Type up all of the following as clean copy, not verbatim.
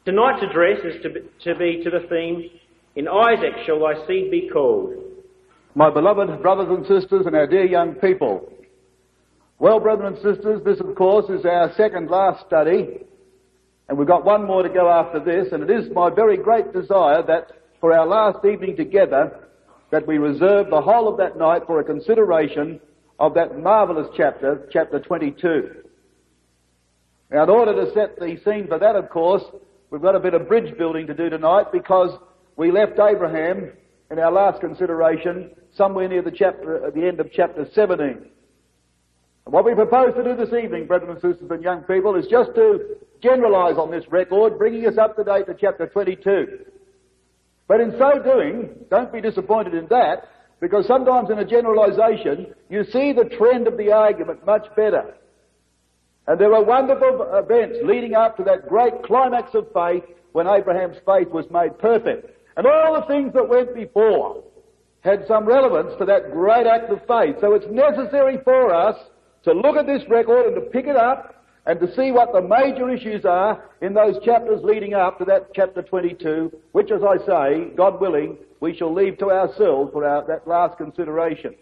Tonight's address is to be to the theme, "In Isaac shall thy seed be called." My beloved brothers and sisters and our dear young people. Well, brethren and sisters, this of course is our second last study, and we've got one more to go after this, and it is my very great desire that for our last evening together, that we reserve the whole of that night for a consideration of that marvellous chapter, chapter 22. Now, in order to set the scene for that, of course, we've got a bit of bridge building to do tonight, because we left Abraham in our last consideration somewhere near at the end of chapter 17. And what we propose to do this evening, brethren and sisters and young people, is just to generalise on this record, bringing us up to date to chapter 22. But in so doing, don't be disappointed in that, because sometimes in a generalisation, you see the trend of the argument much better. And there were wonderful events leading up to that great climax of faith when Abraham's faith was made perfect. And all the things that went before had some relevance to that great act of faith. So it's necessary for us to look at this record and to pick it up and to see what the major issues are in those chapters leading up to that chapter 22, which, as I say, God willing, we shall leave to ourselves for that last consideration.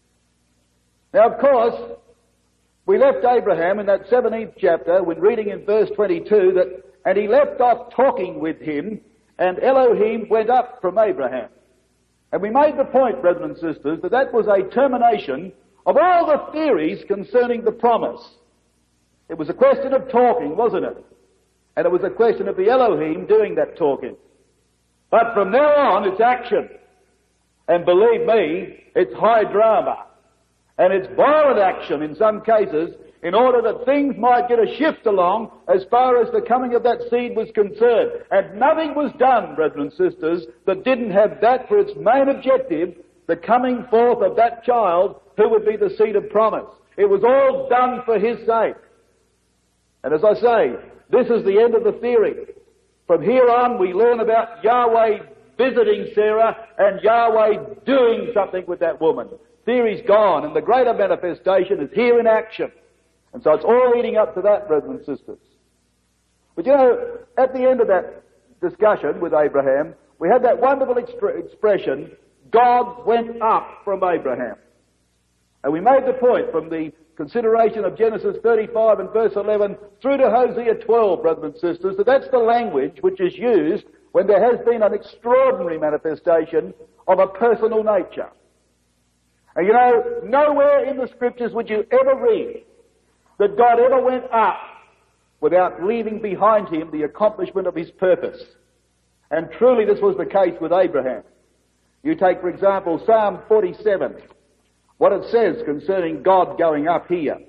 Now, of course, we left Abraham in that 17th chapter when reading in verse 22 and he left off talking with him, and Elohim went up from Abraham. And we made the point, brethren and sisters, that was a termination of all the theories concerning the promise. It was a question of talking, wasn't it? And it was a question of the Elohim doing that talking. But from now on, it's action. And believe me, it's high drama. And it's violent action in some cases, in order that things might get a shift along as far as the coming of that seed was concerned. And nothing was done, brethren and sisters, that didn't have that for its main objective, the coming forth of that child who would be the seed of promise. It was all done for his sake. And as I say, this is the end of the theory. From here on, we learn about Yahweh visiting Sarah and Yahweh doing something with that woman. Theory's gone, and the greater manifestation is here in action. And so it's all leading up to that, brethren and sisters. But you know, at the end of that discussion with Abraham, we had that wonderful expression, God went up from Abraham. And we made the point from the consideration of Genesis 35 and verse 11 through to Hosea 12, brethren and sisters, that's the language which is used when there has been an extraordinary manifestation of a personal nature. And you know, nowhere in the Scriptures would you ever read that God ever went up without leaving behind him the accomplishment of his purpose. And truly this was the case with Abraham. You take, for example, Psalm 47, what it says concerning God going up here.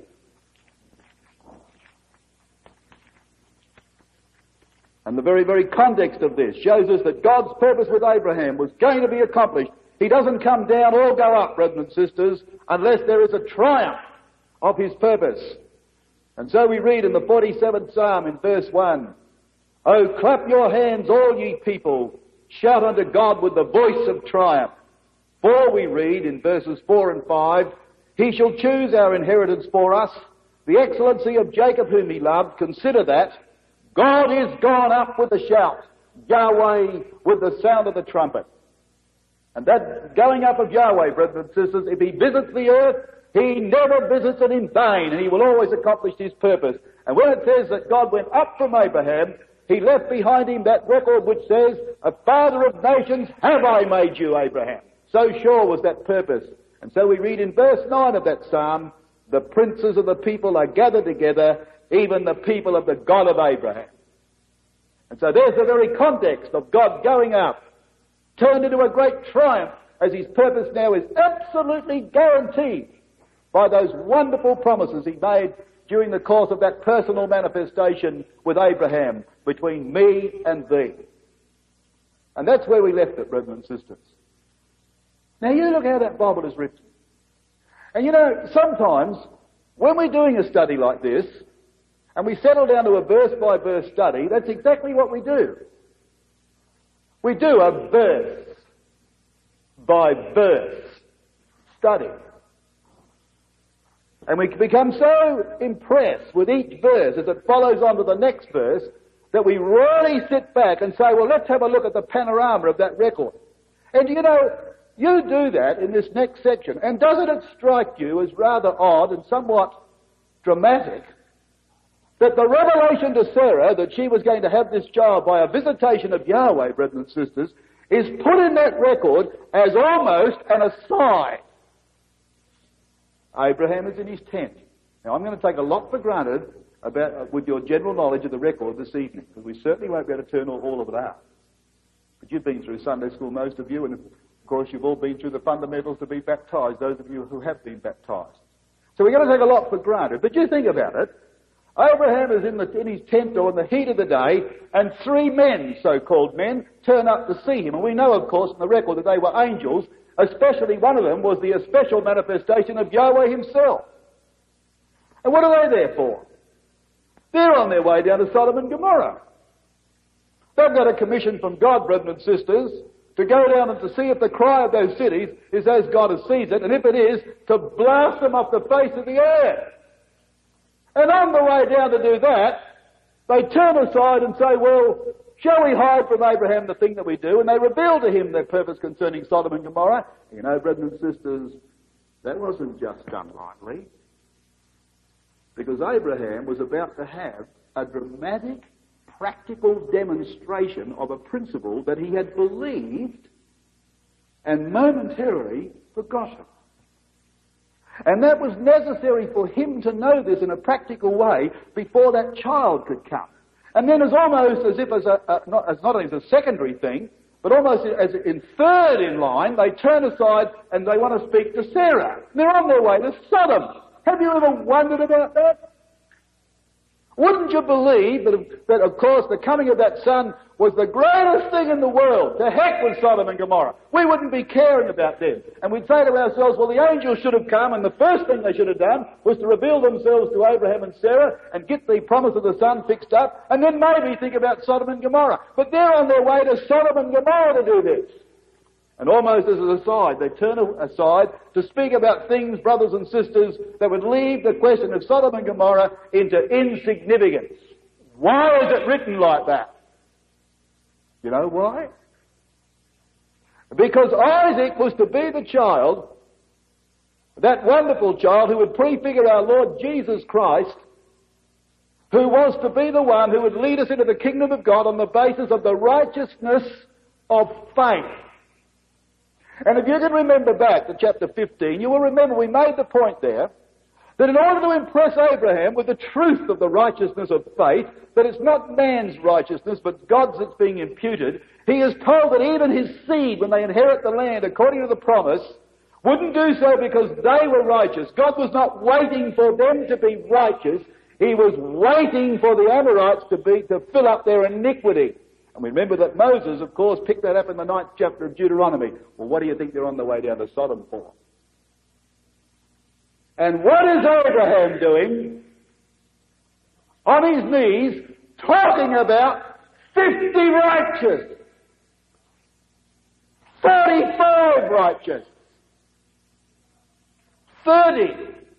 And the very, very context of this shows us that God's purpose with Abraham was going to be accomplished. He doesn't come down or go up, brethren and sisters, unless there is a triumph of his purpose. And so we read in the 47th Psalm in verse 1, "Oh, clap your hands, all ye people, shout unto God with the voice of triumph. For," we read in verses 4 and 5, "He shall choose our inheritance for us, the excellency of Jacob whom he loved. Consider that. God is gone up with a shout, Yahweh with the sound of the trumpet." And that going up of Yahweh, brethren and sisters, if he visits the earth, he never visits it in vain, and he will always accomplish his purpose. And when it says that God went up from Abraham, he left behind him that record which says, "A father of nations have I made you, Abraham." So sure was that purpose. And so we read in verse 9 of that psalm, "The princes of the people are gathered together, even the people of the God of Abraham." And so there's the very context of God going up, turned into a great triumph, as his purpose now is absolutely guaranteed by those wonderful promises he made during the course of that personal manifestation with Abraham, between me and thee. And that's where we left it, brethren and sisters. Now you look how that Bible is written. And you know, sometimes when we're doing a study like this, and we settle down to a verse-by-verse study, that's exactly what we do. We do a verse-by-verse study. And we become so impressed with each verse as it follows on to the next verse that we really sit back and say, well, let's have a look at the panorama of that record. And you know, you do that in this next section. And doesn't it strike you as rather odd and somewhat dramatic that the revelation to Sarah that she was going to have this child by a visitation of Yahweh, brethren and sisters, is put in that record as almost an aside. Abraham is in his tent. Now, I'm going to take a lot for granted with your general knowledge of the record this evening, because we certainly won't be able to turn all of it out. But you've been through Sunday school, most of you, and of course you've all been through the fundamentals to be baptized, those of you who have been baptized. So we're going to take a lot for granted. But you think about it. Abraham is in his tent or in the heat of the day, and 3 men, so-called men, turn up to see him. And we know, of course, in the record that they were angels, especially one of them was the special manifestation of Yahweh himself. And what are they there for? They're on their way down to Sodom and Gomorrah. They've got a commission from God, brethren and sisters, to go down and to see if the cry of those cities is as God sees it, and if it is, to blast them off the face of the earth. And on the way down to do that, they turn aside and say, well, shall we hide from Abraham the thing that we do? And they reveal to him their purpose concerning Sodom and Gomorrah. You know, brethren and sisters, that wasn't just done lightly. Because Abraham was about to have a dramatic, practical demonstration of a principle that he had believed and momentarily forgotten. And that was necessary for him to know this in a practical way before that child could come. And then as almost as if not only as a secondary thing, but almost as in third in line, they turn aside and they want to speak to Sarah. They're on their way to Sodom. Have you ever wondered about that? Wouldn't you believe that of course, the coming of that son was the greatest thing in the world? To heck with Sodom and Gomorrah. We wouldn't be caring about them. And we'd say to ourselves, well, the angels should have come, and the first thing they should have done was to reveal themselves to Abraham and Sarah and get the promise of the son fixed up, and then maybe think about Sodom and Gomorrah. But they're on their way to Sodom and Gomorrah to do this. And almost as an aside, they turn aside to speak about things, brothers and sisters, that would leave the question of Sodom and Gomorrah into insignificance. Why is it written like that? You know why? Because Isaac was to be the child, that wonderful child who would prefigure our Lord Jesus Christ, who was to be the one who would lead us into the kingdom of God on the basis of the righteousness of faith. And if you can remember back to chapter 15, you will remember we made the point there that in order to impress Abraham with the truth of the righteousness of faith, that it's not man's righteousness but God's that's being imputed, he is told that even his seed, when they inherit the land according to the promise, wouldn't do so because they were righteous. God was not waiting for them to be righteous. He was waiting for the Amorites to fill up their iniquity. And we remember that Moses, of course, picked that up in the 9th chapter of Deuteronomy. Well, what do you think they're on the way down to Sodom for? And what is Abraham doing? On his knees, talking about 50 righteous, 35 righteous, 30,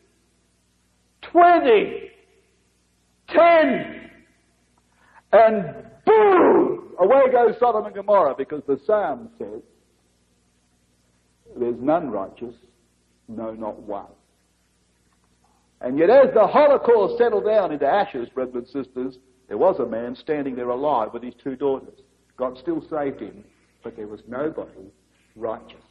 20, 10, and boom! Away goes Sodom and Gomorrah, because the Psalm says, there's none righteous, no, not one. And yet as the Holocaust settled down into ashes, brethren and sisters, there was a man standing there alive with his 2 daughters. God still saved him, but there was nobody righteous.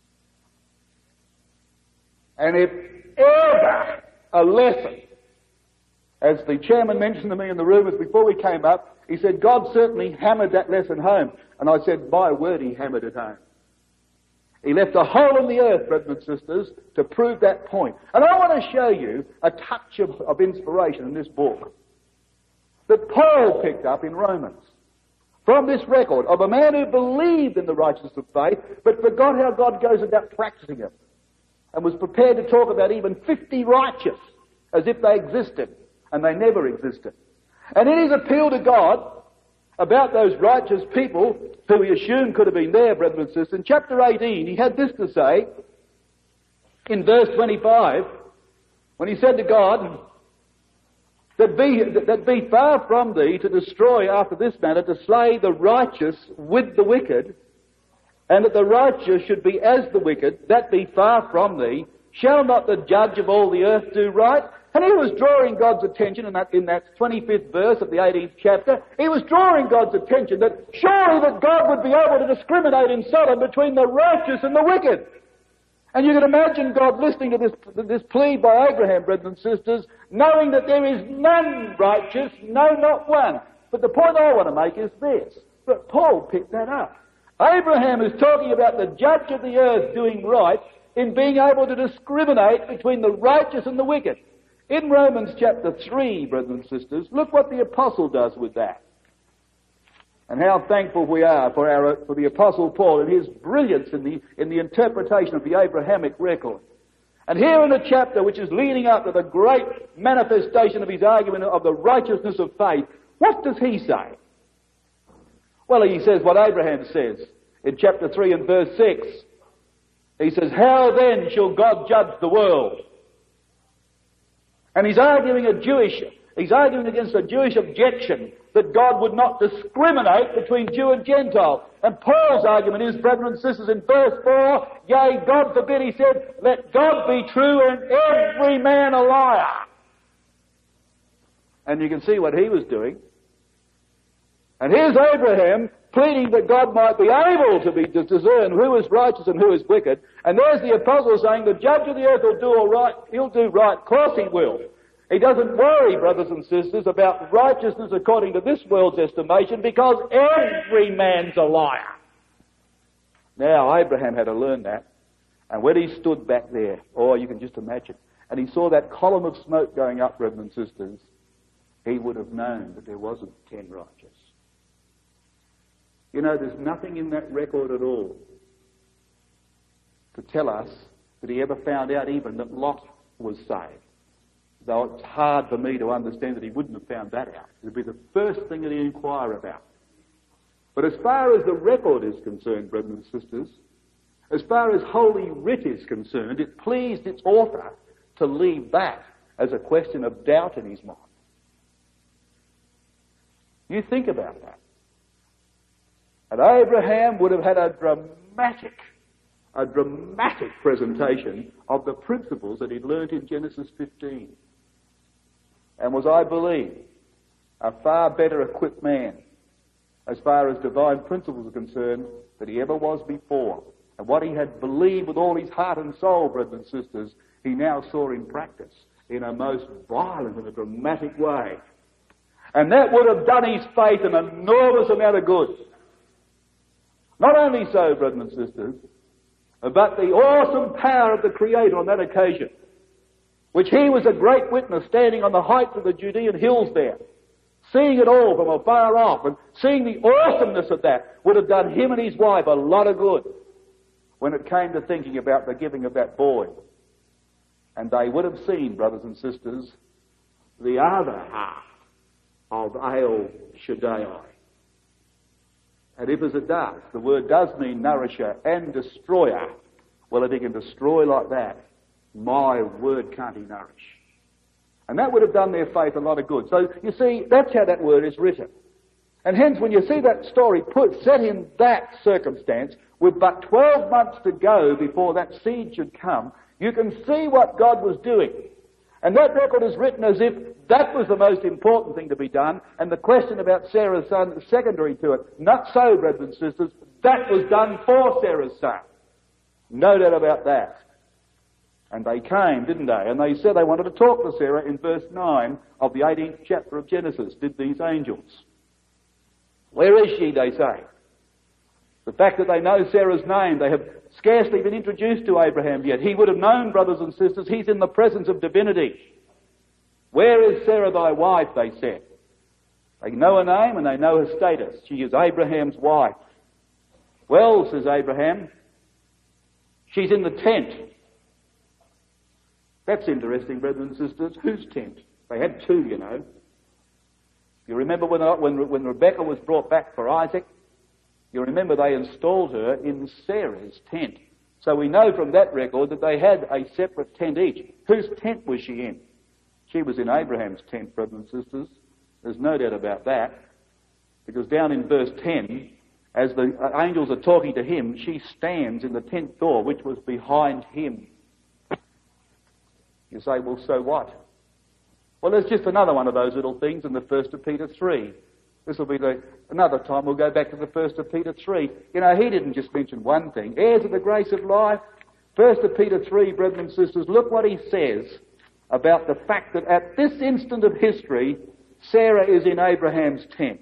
And if ever a lesson, as the chairman mentioned to me in the room before we came up, he said, God certainly hammered that lesson home. And I said, my word, he hammered it home. He left a hole in the earth, brethren and sisters, to prove that point. And I want to show you a touch of inspiration in this book that Paul picked up in Romans. From this record of a man who believed in the righteousness of faith, but forgot how God goes about practicing it. And was prepared to talk about even 50 righteous as if they existed. And they never existed. And in his appeal to God about those righteous people who he assumed could have been there, brethren and sisters, in chapter 18, he had this to say in verse 25, when he said to God, that be far from thee to destroy after this manner, to slay the righteous with the wicked, and that the righteous should be as the wicked, that be far from thee. Shall not the judge of all the earth do right? And he was drawing God's attention in that 25th verse of the 18th chapter. He was drawing God's attention that surely that God would be able to discriminate in Sodom between the righteous and the wicked. And you can imagine God listening to this plea by Abraham, brethren and sisters, knowing that there is none righteous, no, not one. But the point I want to make is this, that Paul picked that up. Abraham is talking about the judge of the earth doing right in being able to discriminate between the righteous and the wicked. In Romans chapter 3, brethren and sisters, look what the apostle does with that. And how thankful we are for the apostle Paul and his brilliance in the interpretation of the Abrahamic record. And here in a chapter which is leading up to the great manifestation of his argument of the righteousness of faith, what does he say? Well, he says what Abraham says in chapter 3 and verse 6. He says, how then shall God judge the world? And he's arguing against a Jewish objection that God would not discriminate between Jew and Gentile. And Paul's argument is, brethren and sisters, in verse 4, yea, God forbid, he said, let God be true and every man a liar. And you can see what he was doing. And here's Abraham pleading that God might be able to discern who is righteous and who is wicked. And there's the apostle saying the judge of the earth will do all right. He'll do right. Of course he will. He doesn't worry, brothers and sisters, about righteousness according to this world's estimation because every man's a liar. Now, Abraham had to learn that. And when he stood back there, oh, you can just imagine, and he saw that column of smoke going up, brethren and sisters, he would have known that there wasn't 10 righteous. You know, there's nothing in that record at all to tell us that he ever found out even that Lot was saved. Though it's hard for me to understand that he wouldn't have found that out. It would be the first thing that he'd inquire about. But as far as the record is concerned, brethren and sisters, as far as Holy Writ is concerned, it pleased its author to leave that as a question of doubt in his mind. You think about that. And Abraham would have had a dramatic presentation of the principles that he'd learnt in Genesis 15. And was, I believe, a far better equipped man as far as divine principles are concerned than he ever was before. And what he had believed with all his heart and soul, brothers and sisters, he now saw in practice in a most violent and a dramatic way. And that would have done his faith an enormous amount of good. Not only so, brothers and sisters, but the awesome power of the Creator on that occasion, which he was a great witness standing on the heights of the Judean hills there, seeing it all from afar off and seeing the awesomeness of that, would have done him and his wife a lot of good when it came to thinking about the giving of that boy. And they would have seen, brothers and sisters, the other half of El Shaddai. And if as it does, the word does mean nourisher and destroyer, well, if he can destroy like that, my word can't he nourish. And that would have done their faith a lot of good. So, you see, that's how that word is written. And hence, when you see that story set in that circumstance, with but 12 months to go before that seed should come, you can see what God was doing. And that record is written as if that was the most important thing to be done, and the question about Sarah's son is secondary to it. Not so, brothers and sisters. That was done for Sarah's son. No doubt about that. And they came, didn't they? And they said they wanted to talk to Sarah in verse 9 of the 18th chapter of Genesis, did these angels. Where is she, they say? The fact that they know Sarah's name, they have scarcely been introduced to Abraham yet. He would have known, brothers and sisters, he's in the presence of divinity. Where is Sarah thy wife, they said. They know her name and they know her status. She is Abraham's wife. Well, says Abraham, she's in the tent. That's interesting, brothers and sisters. Whose tent? They had two, you know. You remember when Rebecca was brought back for Isaac? You remember they installed her in Sarah's tent. So we know from that record that they had a separate tent each. Whose tent was she in? She was in Abraham's tent, brothers and sisters. There's no doubt about that. Because down in verse 10, as the angels are talking to him, she stands in the tent door, which was behind him. You say, well, so what? Well, there's just another one of those little things in the 1 Peter 3. This will be another time we'll go back to the 1 Peter 3. You know, he didn't just mention one thing. Heirs of the grace of life. 1 Peter 3, brethren and sisters, look what he says about the fact that at this instant of history, Sarah is in Abraham's tent.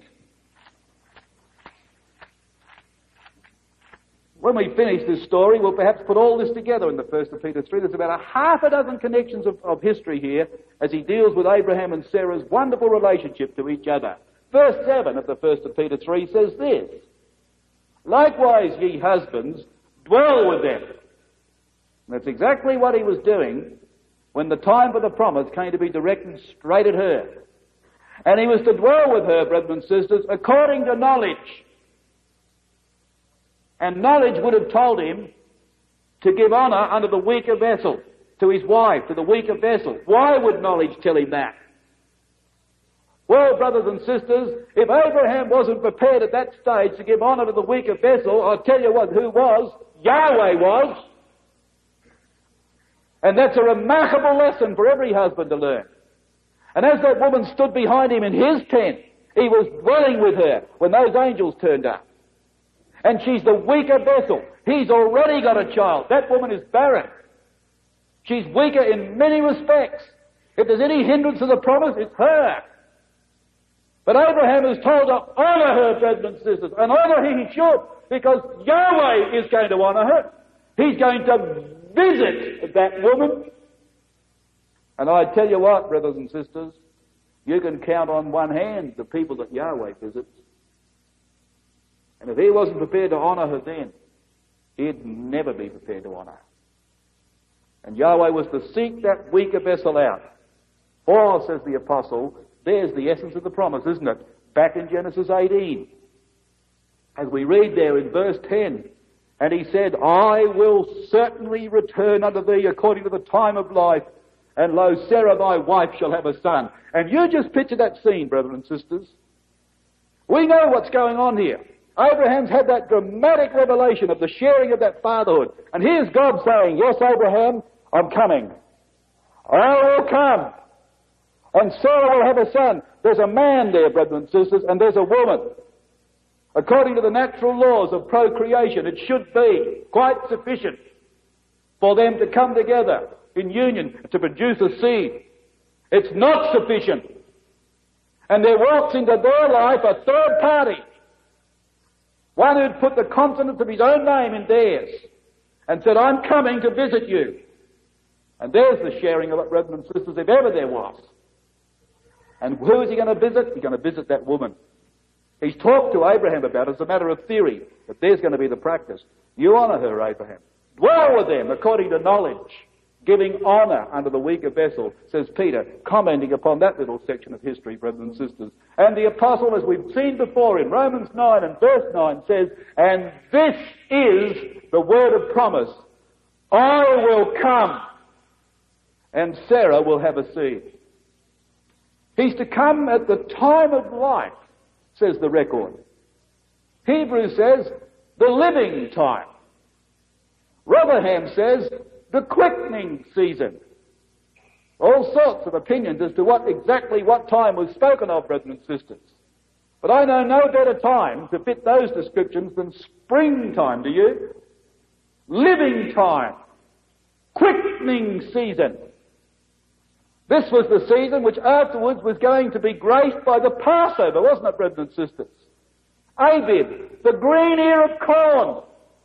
When we finish this story, we'll perhaps put all this together in the 1 Peter 3. There's about a half a dozen connections of history here as he deals with Abraham and Sarah's wonderful relationship to each other. Verse 7 of the 1 Peter 3 says this, likewise, ye husbands, dwell with them. And that's exactly what he was doing when the time for the promise came to be directed straight at her. And he was to dwell with her, brethren and sisters, according to knowledge. And knowledge would have told him to give honour unto the weaker vessel, to his wife, to the weaker vessel. Why would knowledge tell him that? Well, brothers and sisters, if Abraham wasn't prepared at that stage to give honour to the weaker vessel, I'll tell you what, who was? Yahweh was. And that's a remarkable lesson for every husband to learn. And as that woman stood behind him in his tent, he was dwelling with her when those angels turned up. And she's the weaker vessel. He's already got a child. That woman is barren. She's weaker in many respects. If there's any hindrance to the promise, it's her. But Abraham is told to honour her, brethren and sisters, and honour her he should, because Yahweh is going to honour her. He's going to visit that woman. And I tell you what, brothers and sisters, you can count on one hand the people that Yahweh visits. And if he wasn't prepared to honour her then, he'd never be prepared to honour her. And Yahweh was to seek that weaker vessel out. For, says the apostle, there's the essence of the promise, isn't it? Back in Genesis 18. As we read there in verse 10, and he said, I will certainly return unto thee according to the time of life, and lo, Sarah thy wife shall have a son. And you just picture that scene, brethren and sisters. We know what's going on here. Abraham's had that dramatic revelation of the sharing of that fatherhood. And here's God saying, yes, Abraham, I'm coming. I will come. And Sarah will have a son. There's a man there, brethren and sisters, and there's a woman. According to the natural laws of procreation, it should be quite sufficient for them to come together in union to produce a seed. It's not sufficient. And there walks into their life a third party. One who'd put the consonants of his own name in theirs and said, I'm coming to visit you. And there's the sharing of it, brethren and sisters, if ever there was. And who is he going to visit? He's going to visit that woman. He's talked to Abraham about it as a matter of theory, but there's going to be the practice. You honour her, Abraham. Dwell with them according to knowledge, giving honour unto the weaker vessel, says Peter, commenting upon that little section of history, brothers and sisters. And the apostle, as we've seen before in Romans 9 and verse 9, says, and this is the word of promise. I will come, and Sarah will have a seed. He's to come at the time of life, says the record. Hebrews says, the living time. Rotherham says, the quickening season. All sorts of opinions as to exactly what time was spoken of, brethren and sisters. But I know no better time to fit those descriptions than springtime, do you? Living time. Quickening season. This was the season which afterwards was going to be graced by the Passover, wasn't it, brethren and sisters? Abib, the green ear of corn.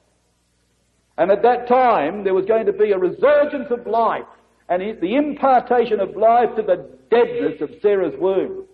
And at that time, there was going to be a resurgence of life and the impartation of life to the deadness of Sarah's womb.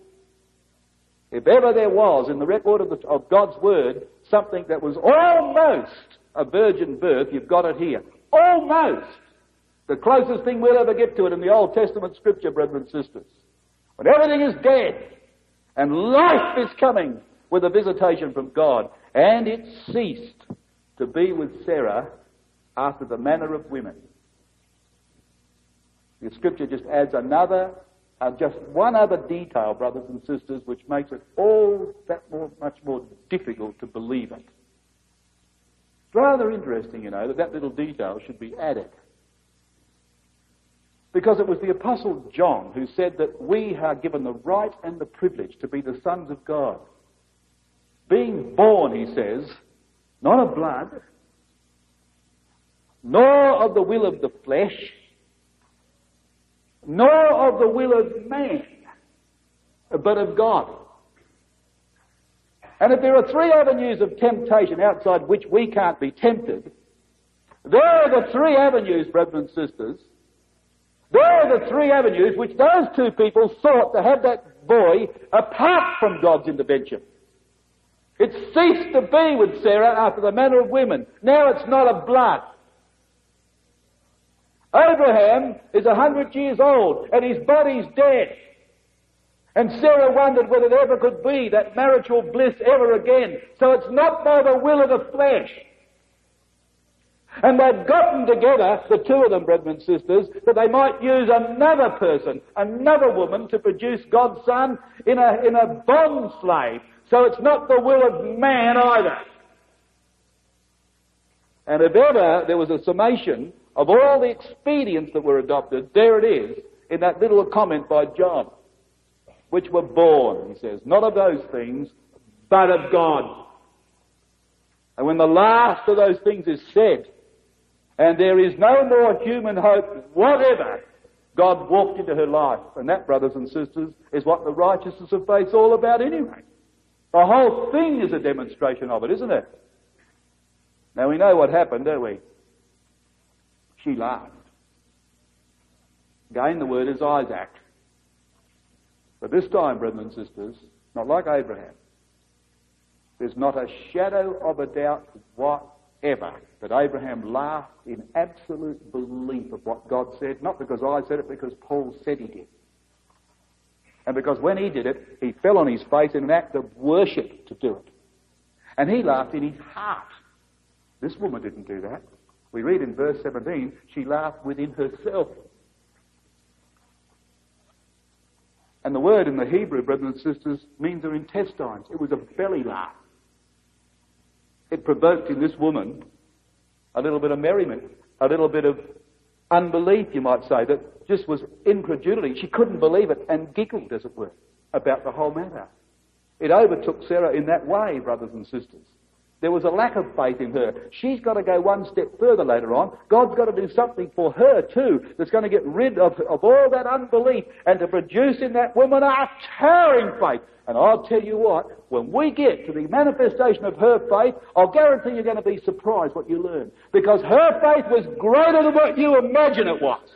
If ever there was in the record of God's Word something that was almost a virgin birth, you've got it here. Almost. The closest thing we'll ever get to it in the Old Testament Scripture, brethren and sisters. When everything is dead and life is coming with a visitation from God. And it ceased to be with Sarah after the manner of women. The Scripture just adds another just one other detail, brothers and sisters, which makes it all that much more difficult to believe it. It's rather interesting, you know, that little detail should be added. Because it was the Apostle John who said that we are given the right and the privilege to be the sons of God. Being born, he says, not of blood, nor of the will of the flesh, nor of the will of man, but of God. And if there are three avenues of temptation outside which we can't be tempted, there are the three avenues, brothers and sisters. There are the three avenues which those two people sought to have that boy apart from God's intervention. It ceased to be with Sarah after the manner of women. Now it's not of blood. Abraham is 100 years old and his body's dead. And Sarah wondered whether there ever could be that marital bliss ever again. So it's not by the will of the flesh. And they've gotten together, the two of them, brethren and sisters, that they might use another person, another woman, to produce God's Son in a bond slave. So it's not the will of man either. And if ever there was a summation of all the expedients that were adopted, there it is, in that little comment by John, which were born, he says, not of those things, but of God. And when the last of those things is said, and there is no more human hope whatever, God walked into her life. And that, brothers and sisters, is what the righteousness of faith's all about anyway. The whole thing is a demonstration of it, isn't it? Now we know what happened, don't we? She laughed. Again, the word is Isaac. But this time, brethren and sisters, not like Abraham. There's not a shadow of a doubt whatever that Abraham laughed in absolute belief of what God said, not because I said it, because Paul said he did. And because when he did it, he fell on his face in an act of worship to do it. And he laughed in his heart. This woman didn't do that. We read in verse 17, she laughed within herself. And the word in the Hebrew, brothers and sisters, means her intestines. It was a belly laugh. It provoked in this woman a little bit of merriment, a little bit of unbelief, you might say, that just was incredulity. She couldn't believe it and giggled, as it were, about the whole matter. It overtook Sarah in that way, brothers and sisters. There was a lack of faith in her. She's got to go one step further later on. God's got to do something for her too that's going to get rid of all that unbelief and to produce in that woman a towering faith. And I'll tell you what, when we get to the manifestation of her faith, I'll guarantee you're going to be surprised what you learn. Because her faith was greater than what you imagine it was.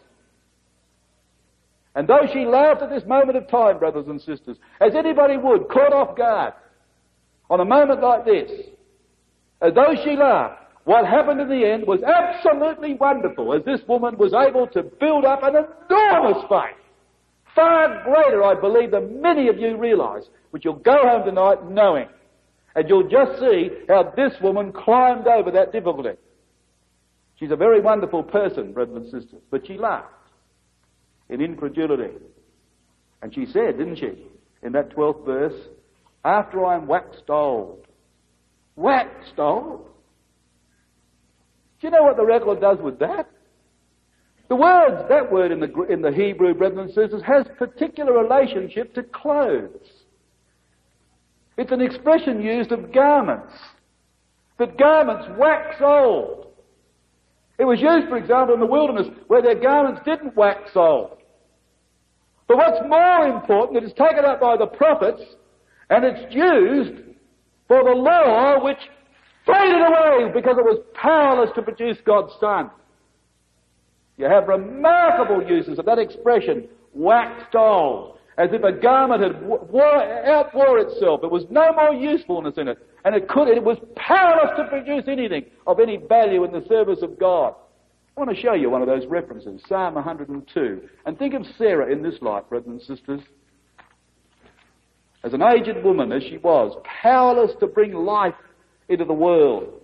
And though she laughed at this moment of time, brothers and sisters, as anybody would, caught off guard, on a moment like this, as though she laughed, what happened in the end was absolutely wonderful, as this woman was able to build up an enormous faith. Far greater, I believe, than many of you realise, which you'll go home tonight knowing. And you'll just see how this woman climbed over that difficulty. She's a very wonderful person, brothers and sisters, but she laughed in incredulity. And she said, didn't she, in that 12th verse, after I am waxed old. Waxed old? Do you know what the record does with that? That word in the Hebrew, brothers and sisters, has particular relationship to clothes. It's an expression used of garments. That garments wax old. It was used, for example, in the wilderness where their garments didn't wax old. But what's more important, it is taken up by the prophets and it's used for the law which faded away because it was powerless to produce God's Son. You have remarkable uses of that expression, waxed old, as if a garment had outwore itself. There was no more usefulness in it, and it was powerless to produce anything of any value in the service of God. I want to show you one of those references, Psalm 102. And think of Sarah in this light, brothers and sisters. As an aged woman, as she was, powerless to bring life into the world.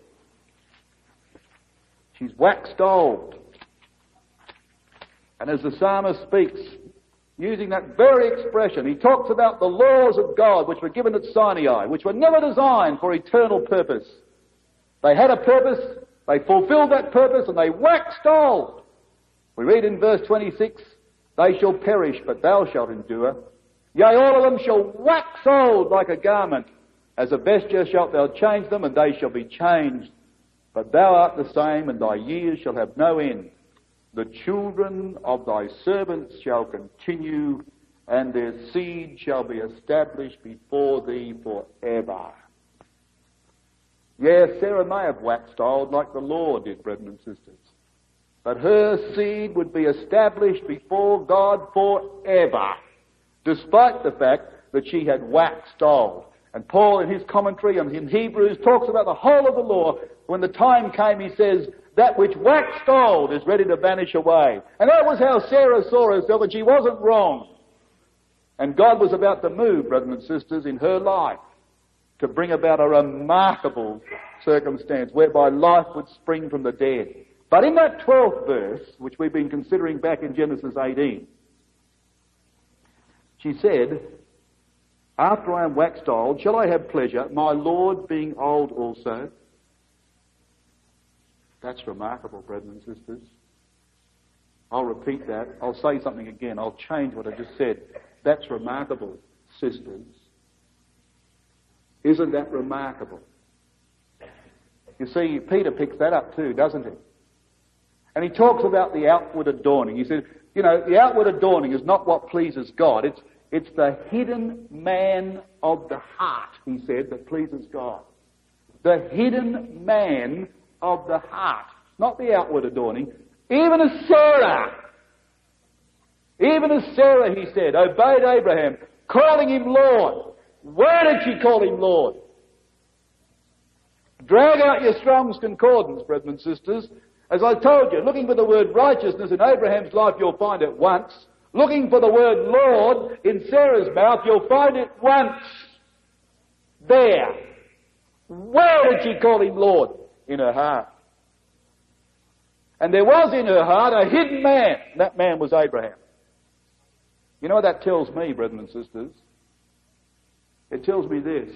She's waxed old. And as the psalmist speaks, using that very expression. He talks about the laws of God which were given at Sinai, which were never designed for eternal purpose. They had a purpose, they fulfilled that purpose, and they waxed old. We read in verse 26, they shall perish, but thou shalt endure. Yea, all of them shall wax old like a garment. As a vesture shalt thou change them, and they shall be changed. But thou art the same, and thy years shall have no end. The children of thy servants shall continue, and their seed shall be established before thee forever. Yes, Sarah may have waxed old like the Lord did, brethren and sisters. But her seed would be established before God forever, despite the fact that she had waxed old. And Paul, in his commentary in Hebrews, talks about the whole of the law. When the time came, he says, that which waxed old is ready to vanish away. And that was how Sarah saw herself, and she wasn't wrong. And God was about to move, brethren and sisters, in her life to bring about a remarkable circumstance whereby life would spring from the dead. But in that 12th verse, which we've been considering back in Genesis 18, she said, after I am waxed old, shall I have pleasure, my Lord being old also? That's remarkable, brethren and sisters. I'll repeat that. I'll say something again. I'll change what I just said. That's remarkable, sisters. Isn't that remarkable? You see, Peter picks that up too, doesn't he? And he talks about the outward adorning. He said, you know, the outward adorning is not what pleases God. It's the hidden man of the heart, he said, that pleases God. The hidden man of the heart, not the outward adorning. Even as Sarah, he said, obeyed Abraham, calling him Lord. Where did she call him Lord? Drag out your Strong's Concordance, brethren and sisters. As I told you, looking for the word righteousness in Abraham's life, you'll find it once. Looking for the word Lord in Sarah's mouth, you'll find it once. There. Where did she call him Lord? In her heart. And there was in her heart a hidden man. That man was Abraham. You know what that tells me, brethren and sisters? It tells me this,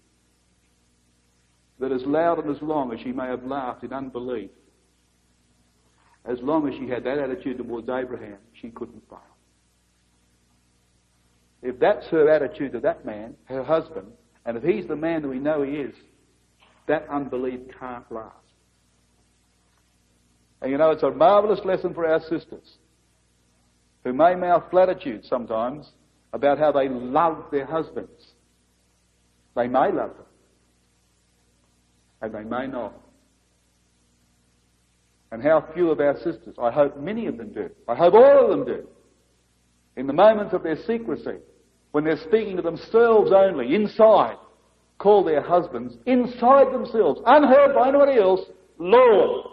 that as loud and as long as she may have laughed in unbelief, as long as she had that attitude towards Abraham, she couldn't fail. If that's her attitude to that man, her husband, and if he's the man that we know he is, that unbelief can't last. And you know, it's a marvellous lesson for our sisters, who may mouth platitudes sometimes about how they love their husbands. They may love them, and they may not. And how few of our sisters, I hope many of them do, I hope all of them do, in the moments of their secrecy, when they're speaking to themselves only, inside, call their husbands, inside themselves, unheard by anybody else, Lord.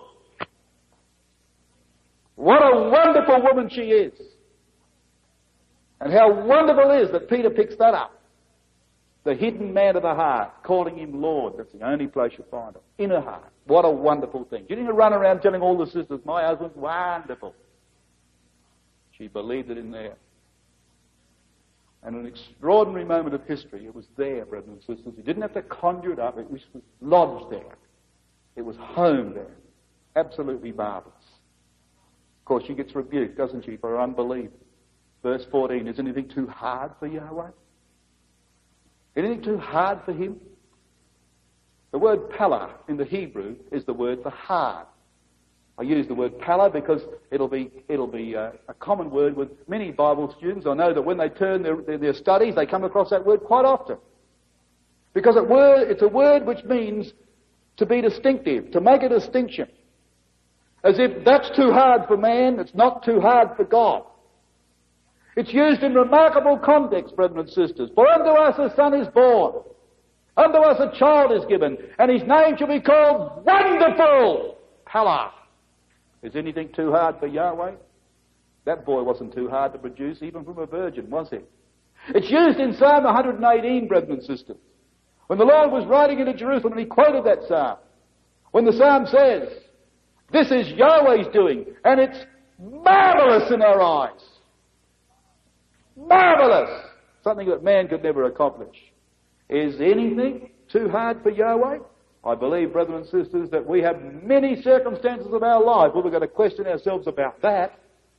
What a wonderful woman she is. And how wonderful it is that Peter picks that up. The hidden man of the heart, calling him Lord. That's the only place you'll find him. In her heart. What a wonderful thing. You didn't run around telling all the sisters, my husband's wonderful. She believed it in there. And an extraordinary moment of history. It was there, brethren and sisters. You didn't have to conjure it up. It was lodged there. It was home there. Absolutely marvellous. Of course, she gets rebuked, doesn't she, for her unbelief. Verse 14, is anything too hard for Yahweh? Anything too hard for him? The word pala in the Hebrew is the word for hard. I use the word pala because it'll be a common word with many Bible students. I know that when they turn their studies, they come across that word quite often. Because it's a word which means to be distinctive, to make a distinction. As if that's too hard for man, it's not too hard for God. It's used in remarkable context, brethren and sisters. For unto us a son is born, unto us a child is given, and his name shall be called Wonderful. Pala. Is anything too hard for Yahweh? That boy wasn't too hard to produce, even from a virgin, was he? It's used in Psalm 118, brethren and sisters. When the Lord was riding into Jerusalem, and he quoted that psalm. When the psalm says, this is Yahweh's doing, and it's marvellous in our eyes. Marvellous! Something that man could never accomplish. Is anything too hard for Yahweh? I believe, brothers and sisters, that we have many circumstances of our life where we've got to question ourselves about that.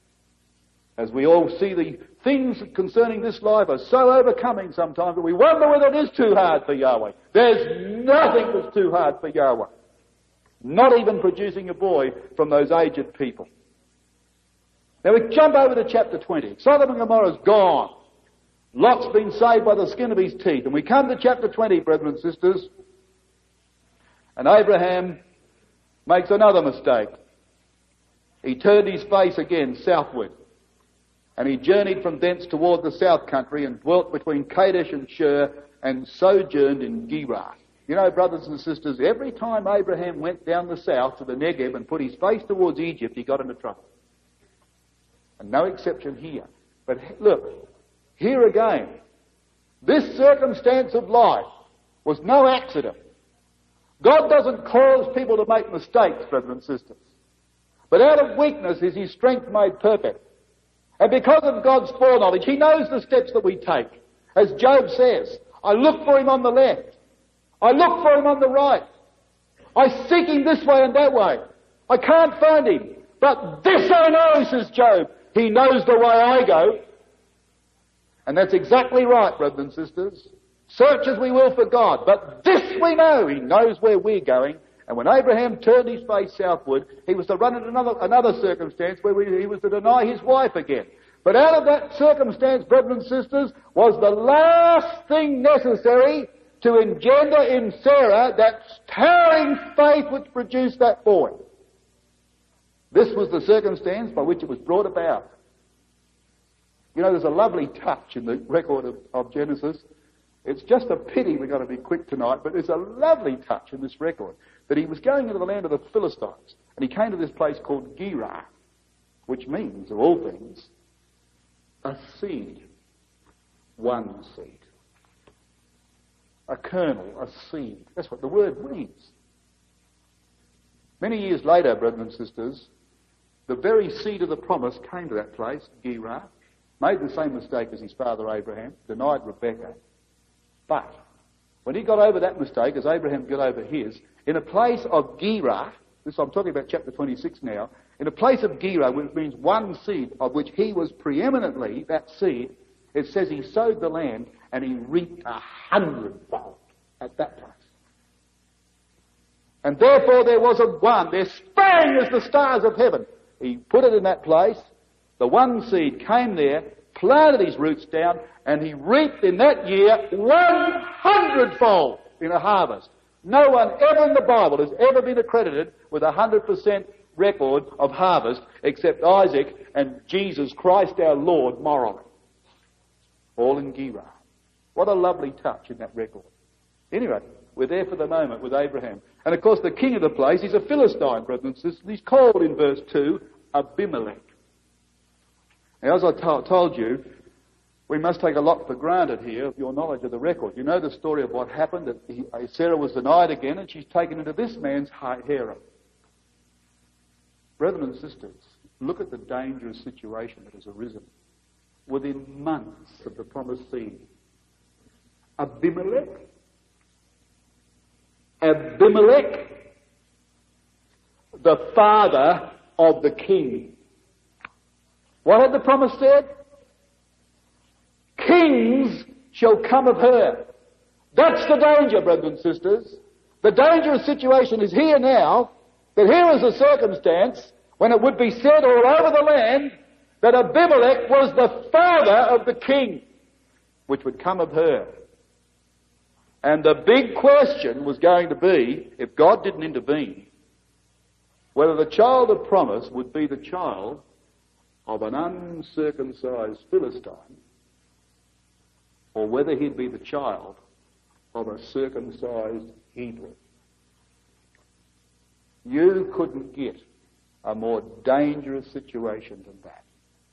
As we all see the things concerning this life are so overcoming sometimes that we wonder whether it is too hard for Yahweh. There's nothing that's too hard for Yahweh. Not even producing a boy from those aged people. Now we jump over to chapter 20. Sodom and Gomorrah's gone. Lot's been saved by the skin of his teeth. And we come to chapter 20, brethren and sisters, and Abraham makes another mistake. He turned his face again southward, and he journeyed from thence toward the south country and dwelt between Kadesh and Shur and sojourned in Gerar. You know, brothers and sisters, every time Abraham went down the south to the Negev and put his face towards Egypt, he got into trouble. And no exception here. But look, here again, this circumstance of life was no accident. God doesn't cause people to make mistakes, brothers and sisters. But out of weakness is his strength made perfect. And because of God's foreknowledge, he knows the steps that we take. As Job says, I look for him on the left. I look for him on the right. I seek him this way and that way. I can't find him. But this I know, says Job. He knows the way I go. And that's exactly right, brothers and sisters. Search as we will for God, but this we know, he knows where we're going. And when Abraham turned his face southward, he was to run into another circumstance where he was to deny his wife again. But out of that circumstance, brothers and sisters, was the last thing necessary to engender in Sarah that towering faith which produced that boy. This was the circumstance by which it was brought about. You know, there's a lovely touch in the record of Genesis. It's just a pity we've got to be quick tonight, but there's a lovely touch in this record that he was going into the land of the Philistines, and he came to this place called Gerar, which means, of all things, a seed. One seed. A kernel, a seed. That's what the word means. Many years later, brothers and sisters, the very seed of the promise came to that place, Gerar, made the same mistake as his father Abraham, denied Rebekah. But when he got over that mistake, as Abraham got over his, in a place of Gerar, this I'm talking about chapter 26 now, in a place of Gerar, which means one seed, of which he was preeminently that seed, it says he sowed the land and he reaped 100-fold at that place. And therefore there was a one, there sprang as the stars of heaven. He put it in that place, the one seed came there, planted his roots down, and he reaped in that year 100-fold in a harvest. No one ever in the Bible has ever been accredited with 100% record of harvest except Isaac and Jesus Christ our Lord morally. All in Gerar. What a lovely touch in that record. Anyway, we're there for the moment with Abraham. And of course the king of the place is a Philistine, brothers and sisters. He's called in verse 2 Abimelech. Now, as I told you, we must take a lot for granted here of your knowledge of the record. You know the story of what happened, that Sarah was denied again and she's taken into this man's harem. Brethren and sisters, look at the dangerous situation that has arisen within months of the promised seed. Abimelech, the father of the king. What had the promise said? Kings shall come of her. That's the danger, brothers and sisters. The dangerous situation is here now, that here is a circumstance when it would be said all over the land that Abimelech was the father of the king, which would come of her. And the big question was going to be, if God didn't intervene, whether the child of promise would be the child of an uncircumcised Philistine, or whether he'd be the child of a circumcised Hebrew. You couldn't get a more dangerous situation than that.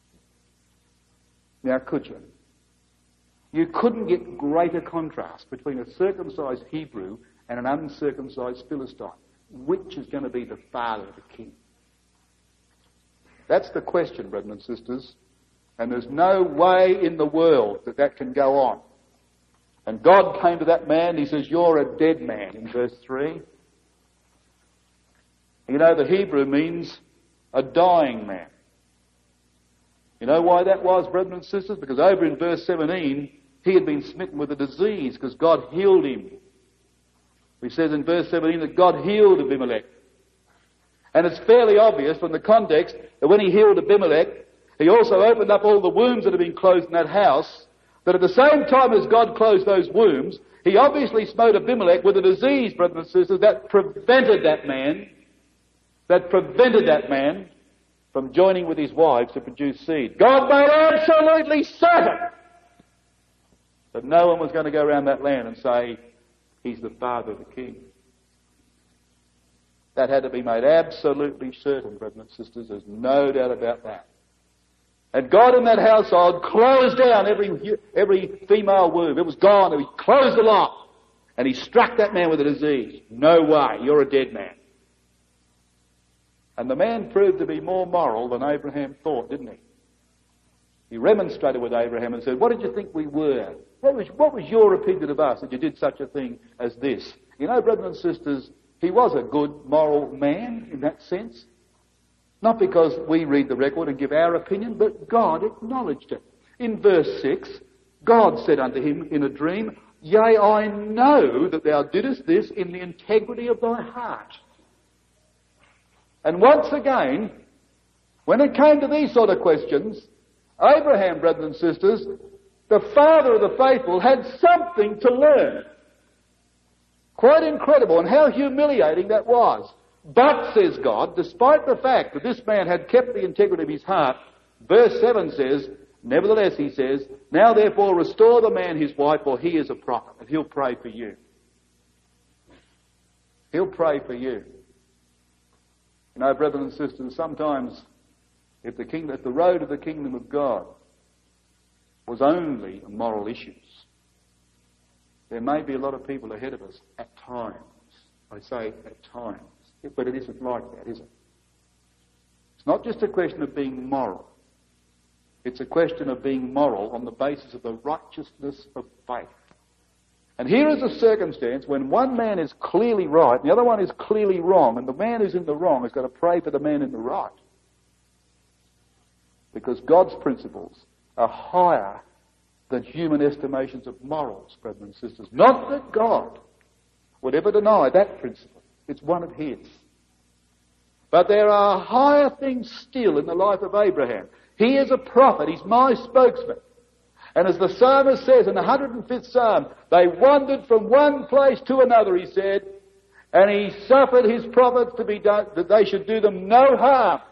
Now, could you? You couldn't get greater contrast between a circumcised Hebrew and an uncircumcised Philistine. Which is going to be the father of the king? That's the question, brothers and sisters. And there's no way in the world that that can go on. And God came to that man, he says, "You're a dead man," in verse 3. You know, the Hebrew means a dying man. You know why that was, brethren and sisters? Because over in verse 17, he had been smitten with a disease because God healed him. He says in verse 17 that God healed Abimelech. And it's fairly obvious from the context that when he healed Abimelech, he also opened up all the wombs that had been closed in that house, that at the same time as God closed those wombs, he obviously smote Abimelech with a disease, brothers and sisters, that prevented that man from joining with his wives to produce seed. God made absolutely certain that no one was going to go around that land and say, "He's the father of the king." That had to be made absolutely certain, brothers and sisters. There's no doubt about that. And God in that household closed down every female womb. It was gone. He closed the lot. And he struck that man with a disease. "No way. You're a dead man." And the man proved to be more moral than Abraham thought, didn't he? He remonstrated with Abraham and said, "What did you think we were? What was your opinion of us that you did such a thing as this?" You know, brothers and sisters, he was a good moral man in that sense. Not because we read the record and give our opinion, but God acknowledged it. In verse 6, God said unto him in a dream, "Yea, I know that thou didst this in the integrity of thy heart." And once again, when it came to these sort of questions, Abraham, brothers and sisters, the father of the faithful, had something to learn. Quite incredible, and how humiliating that was. But, says God, despite the fact that this man had kept the integrity of his heart, verse 7 says, "Nevertheless," he says, "now therefore restore the man his wife, for he is a prophet, and he'll pray for you." He'll pray for you. You know, brothers and sisters, sometimes if the road of the kingdom of God was only moral issues, there may be a lot of people ahead of us at times. I say at times. But it isn't like that, is it? It's not just a question of being moral. It's a question of being moral on the basis of the righteousness of faith. And here is a circumstance when one man is clearly right and the other one is clearly wrong, and the man who's in the wrong has got to pray for the man in the right. Because God's principles are higher than human estimations of morals, brothers and sisters. Not that God would ever deny that principle. It's one of his. But there are higher things still in the life of Abraham. He is a prophet. He's my spokesman. And as the psalmist says in the 105th Psalm, they wandered from one place to another, he said, and he suffered his prophets to be done, that they should do them no harm.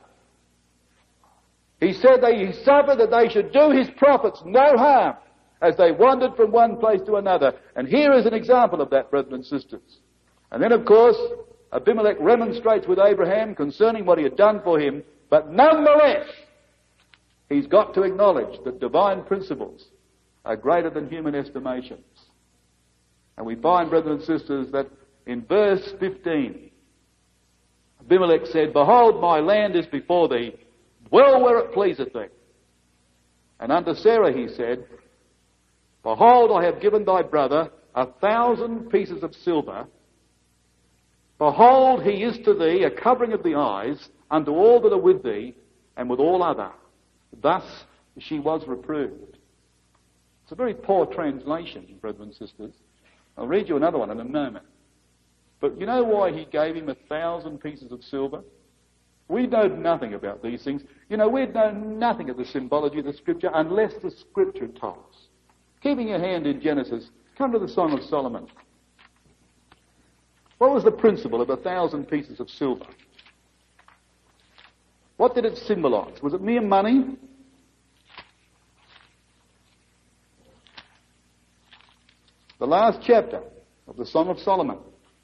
He said that he suffered that they should do his prophets no harm as they wandered from one place to another. And here is an example of that, brothers and sisters. And then, of course, Abimelech remonstrates with Abraham concerning what he had done for him, but nonetheless, he's got to acknowledge that divine principles are greater than human estimations. And we find, brothers and sisters, that in verse 15, Abimelech said, "Behold, my land is before thee, dwell where it pleaseth thee." And unto Sarah he said, "Behold, I have given thy brother 1,000 pieces of silver. Behold, he is to thee a covering of the eyes unto all that are with thee, and with all other." Thus she was reproved. It's a very poor translation, brothers and sisters. I'll read you another one in a moment. But you know why he gave him 1,000 pieces of silver? We know nothing about these things. You know, we'd know nothing of the symbology of the Scripture unless the Scripture told us. Keeping your hand in Genesis, come to the Song of Solomon. What was the principle of 1,000 pieces of silver? What did it symbolize? Was it mere money? The last chapter of the Song of Solomon.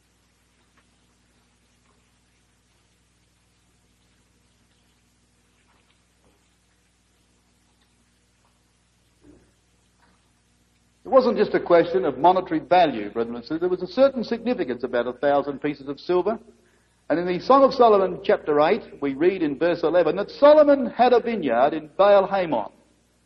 It wasn't just a question of monetary value, brethren and sisters. There was a certain significance about 1,000 pieces of silver. And in the Song of Solomon, chapter 8, we read in verse 11 that Solomon had a vineyard in Baal Hamon.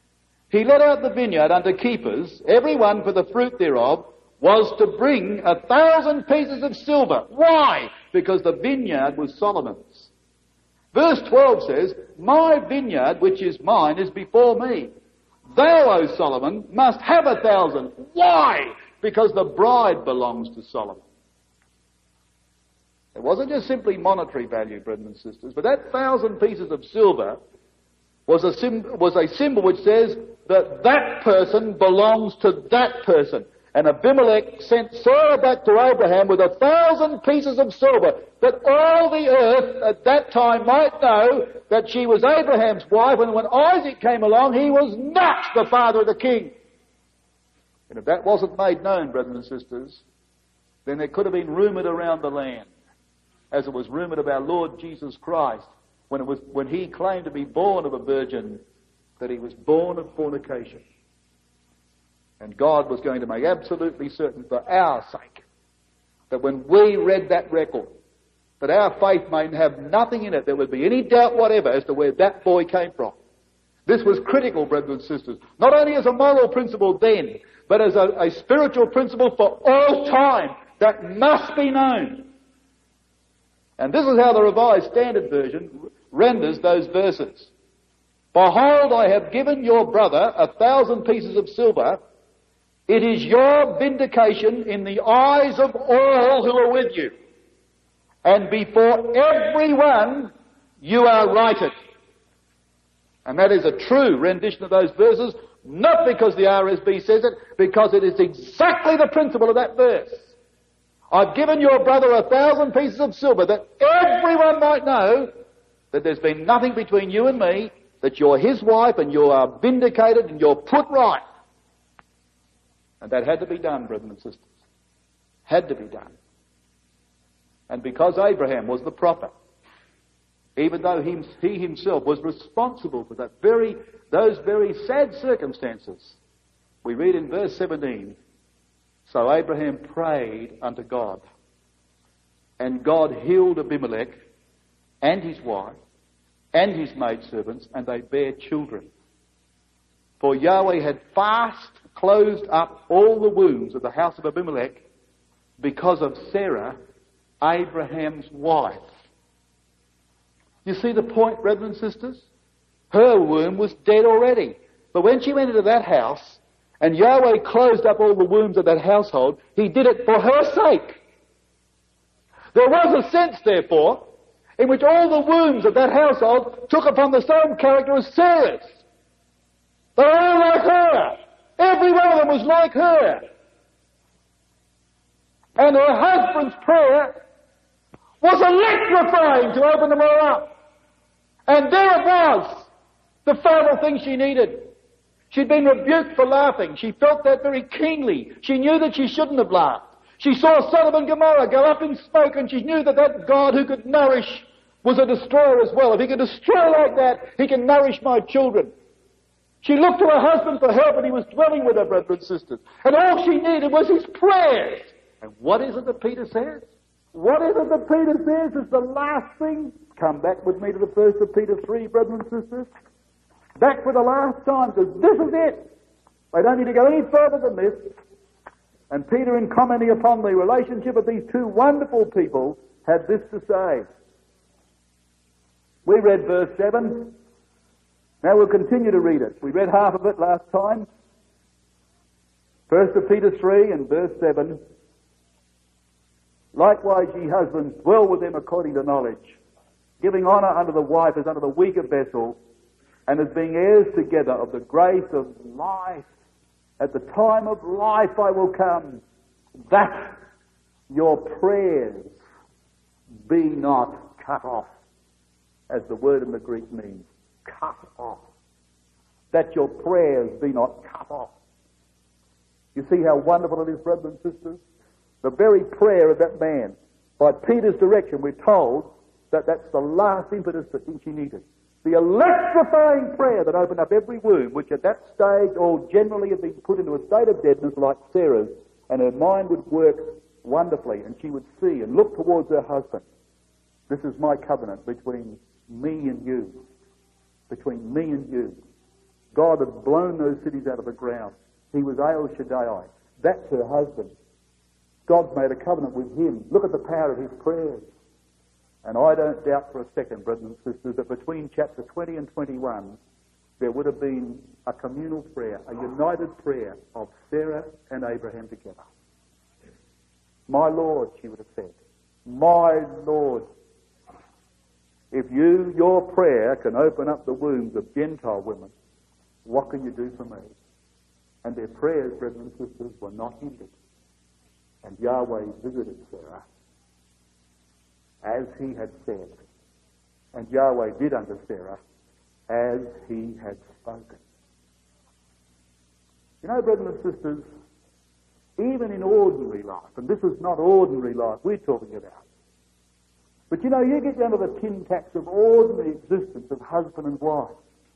He let out the vineyard unto keepers, every one for the fruit thereof, was to bring 1,000 pieces of silver. Why? Because the vineyard was Solomon's. Verse 12 says, my vineyard, which is mine, is before me. Thou, O Solomon, must have 1,000. Why? Because the bride belongs to Solomon. It wasn't just simply monetary value, brethren and sisters, but that 1,000 pieces of silver was a symbol which says that that person belongs to that person. And Abimelech sent Sarah back to Abraham with 1,000 pieces of silver, that all the earth at that time might know that she was Abraham's wife, and when Isaac came along, he was not the father of the king. And if that wasn't made known, brethren and sisters, then it could have been rumoured around the land, as it was rumoured of our Lord Jesus Christ, when he claimed to be born of a virgin, that he was born of fornication. And God was going to make absolutely certain for our sake that when we read that record, that our faith may have nothing in it, there would be any doubt whatever as to where that boy came from. This was critical, brethren and sisters, not only as a moral principle then, but as a spiritual principle for all time that must be known. And this is how the Revised Standard Version renders those verses. Behold, I have given your brother 1,000 pieces of silver. It is your vindication in the eyes of all who are with you. And before everyone you are righted. And that is a true rendition of those verses, not because the RSB says it, because it is exactly the principle of that verse. I've given your brother 1,000 pieces of silver that everyone might know that there's been nothing between you and me, that you're his wife and you are vindicated and you're put right. And that had to be done, brethren and sisters. Had to be done. And because Abraham was the prophet, even though he himself was responsible for those very sad circumstances, we read in verse 17, so Abraham prayed unto God, and God healed Abimelech and his wife and his maidservants, and they bare children. For Yahweh had fast closed up all the wombs of the house of Abimelech because of Sarah, Abraham's wife. You see the point, brethren and sisters? Her womb was dead already. But when she went into that house, and Yahweh closed up all the wombs of that household, he did it for her sake. There was a sense, therefore, in which all the wombs of that household took upon the same character as Sarah's. They were all like her. Every one of them was like her. And her husband's prayer was electrifying to open them all up. And there it was, the fatal thing she needed. She'd been rebuked for laughing. She felt that very keenly. She knew that she shouldn't have laughed. She saw Sodom and Gomorrah go up in smoke, and she knew that that God who could nourish was a destroyer as well. If he could destroy like that, he can nourish my children. She looked to her husband for help, and he was dwelling with her, brothers and sisters. And all she needed was his prayers. And what is it that Peter says? What is it that Peter says is the last thing? Come back with me to the 1 Peter 3, brothers and sisters. Back for the last time, because this is it. They don't need to go any further than this. And Peter, in commenting upon the relationship of these two wonderful people, had this to say. We read verse 7. Now we'll continue to read it. We read half of it last time. 1 Peter 3 and verse 7. Likewise, ye husbands, dwell with them according to knowledge, giving honour unto the wife as unto the weaker vessel, and as being heirs together of the grace of life. At the time of life I will come, that your prayers be not cut off, as the word in the Greek means, cut off. That your prayers be not cut off. You see how wonderful it is, brothers and sisters? The very prayer of that man, by Peter's direction, we're told that that's the last impetus that she needed. The electrifying prayer that opened up every womb, which at that stage all generally had been put into a state of deadness like Sarah's, and her mind would work wonderfully, and she would see and look towards her husband. This is my covenant between me and you. Between me and you. God had blown those cities out of the ground. He was El Shaddai. That's her husband. God's made a covenant with him. Look at the power of his prayers. And I don't doubt for a second, brothers and sisters, that between chapter 20 and 21, there would have been a communal prayer, a united prayer of Sarah and Abraham together. My Lord, she would have said, my Lord, if your prayer can open up the wombs of Gentile women, what can you do for me? And their prayers, brothers and sisters, were not hindered. And Yahweh visited Sarah as he had said. And Yahweh did unto Sarah as he had spoken. You know, brothers and sisters, even in ordinary life, and this is not ordinary life we're talking about, but you know, you get down to the tin tacks of ordinary existence of husband and wife,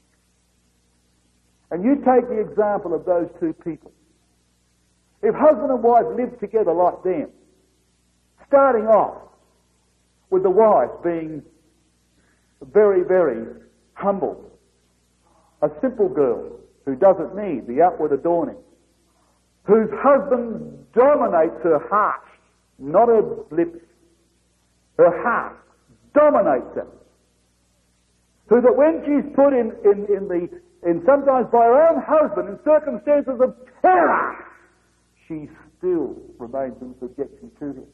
and you take the example of those two people. If husband and wife lived together like them, starting off with the wife being very, very humble, a simple girl who doesn't need the outward adorning, whose husband dominates her heart, not her lips, her heart dominates her, so that when she's put in sometimes by her own husband in circumstances of terror, she still remains in subjection to him.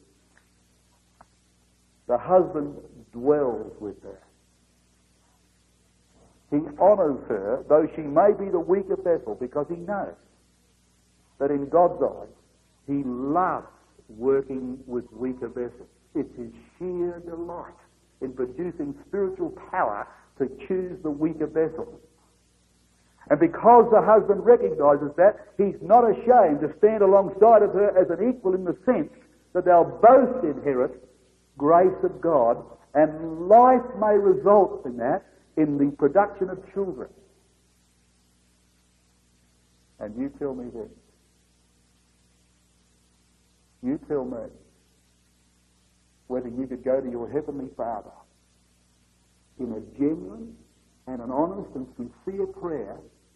The husband dwells with her. He honours her, though she may be the weaker vessel, because he knows that in God's eyes, he loves working with weaker vessels. It's his sheer delight in producing spiritual power to choose the weaker vessel. And because the husband recognises that, he's not ashamed to stand alongside of her as an equal in the sense that they'll both inherit grace of God, and life may result in that, in the production of children. And you tell me this. You tell me whether you could go to your Heavenly Father in a genuine and an honest and sincere prayer,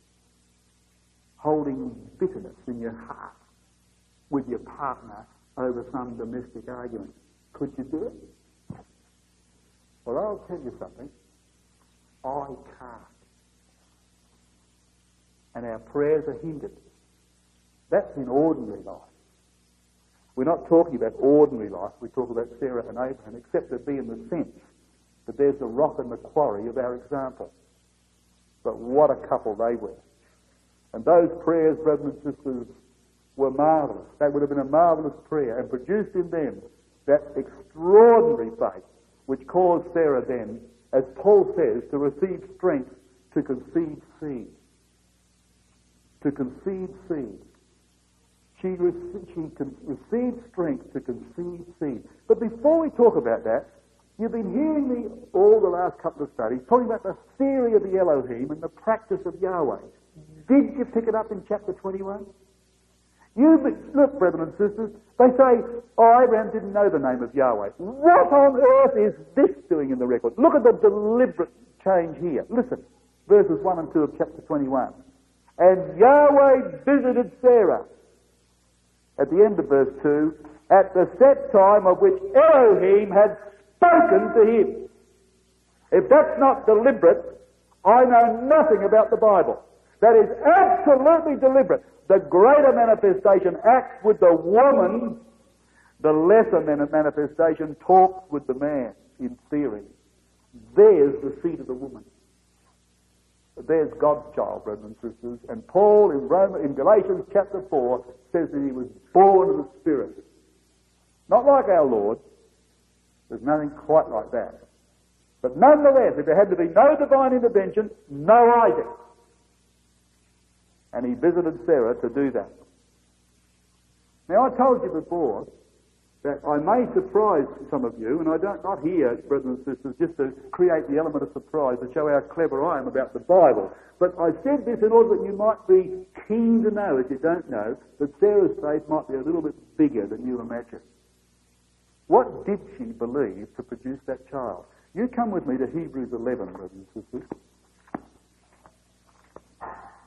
holding bitterness in your heart with your partner over some domestic argument. Could you do it? Well, I'll tell you something. I can't. And our prayers are hindered. That's in ordinary life. We're not talking about ordinary life. We talk about Sarah and Abraham, except to be in the sense that there's the rock and the quarry of our example. But what a couple they were. And those prayers, brothers and sisters, were marvellous. That would have been a marvellous prayer and produced in them that extraordinary faith which caused Sarah then, as Paul says, to receive strength to conceive seed. To conceive seed. She received strength to conceive seed. But before we talk about that, you've been hearing me all the last couple of studies talking about the theory of the Elohim and the practice of Yahweh. Did you pick it up in chapter 21? Look, brethren and sisters, they say, Abraham didn't know the name of Yahweh. What on earth is this doing in the record? Look at the deliberate change here. Listen, verses 1 and 2 of chapter 21. And Yahweh visited Sarah. At the end of verse 2, at the set time of which Elohim had spoken to him. If that's not deliberate, I know nothing about the Bible. That is absolutely deliberate. The greater manifestation acts with the woman, the lesser manifestation talks with the man, in theory. There's the seed of the woman. There's God's child, brothers and sisters. And Paul in Galatians chapter 4 says that he was born of the Spirit. Not like our Lord. There's nothing quite like that. But nonetheless, if there had to be no divine intervention, no Isaac. And he visited Sarah to do that. Now, I told you before that I may surprise some of you, and I don't not here, brothers and sisters, just to create the element of surprise to show how clever I am about the Bible. But I said this in order that you might be keen to know, if you don't know, that Sarah's faith might be a little bit bigger than you imagine. What did she believe to produce that child? You come with me to Hebrews 11, brothers and sisters.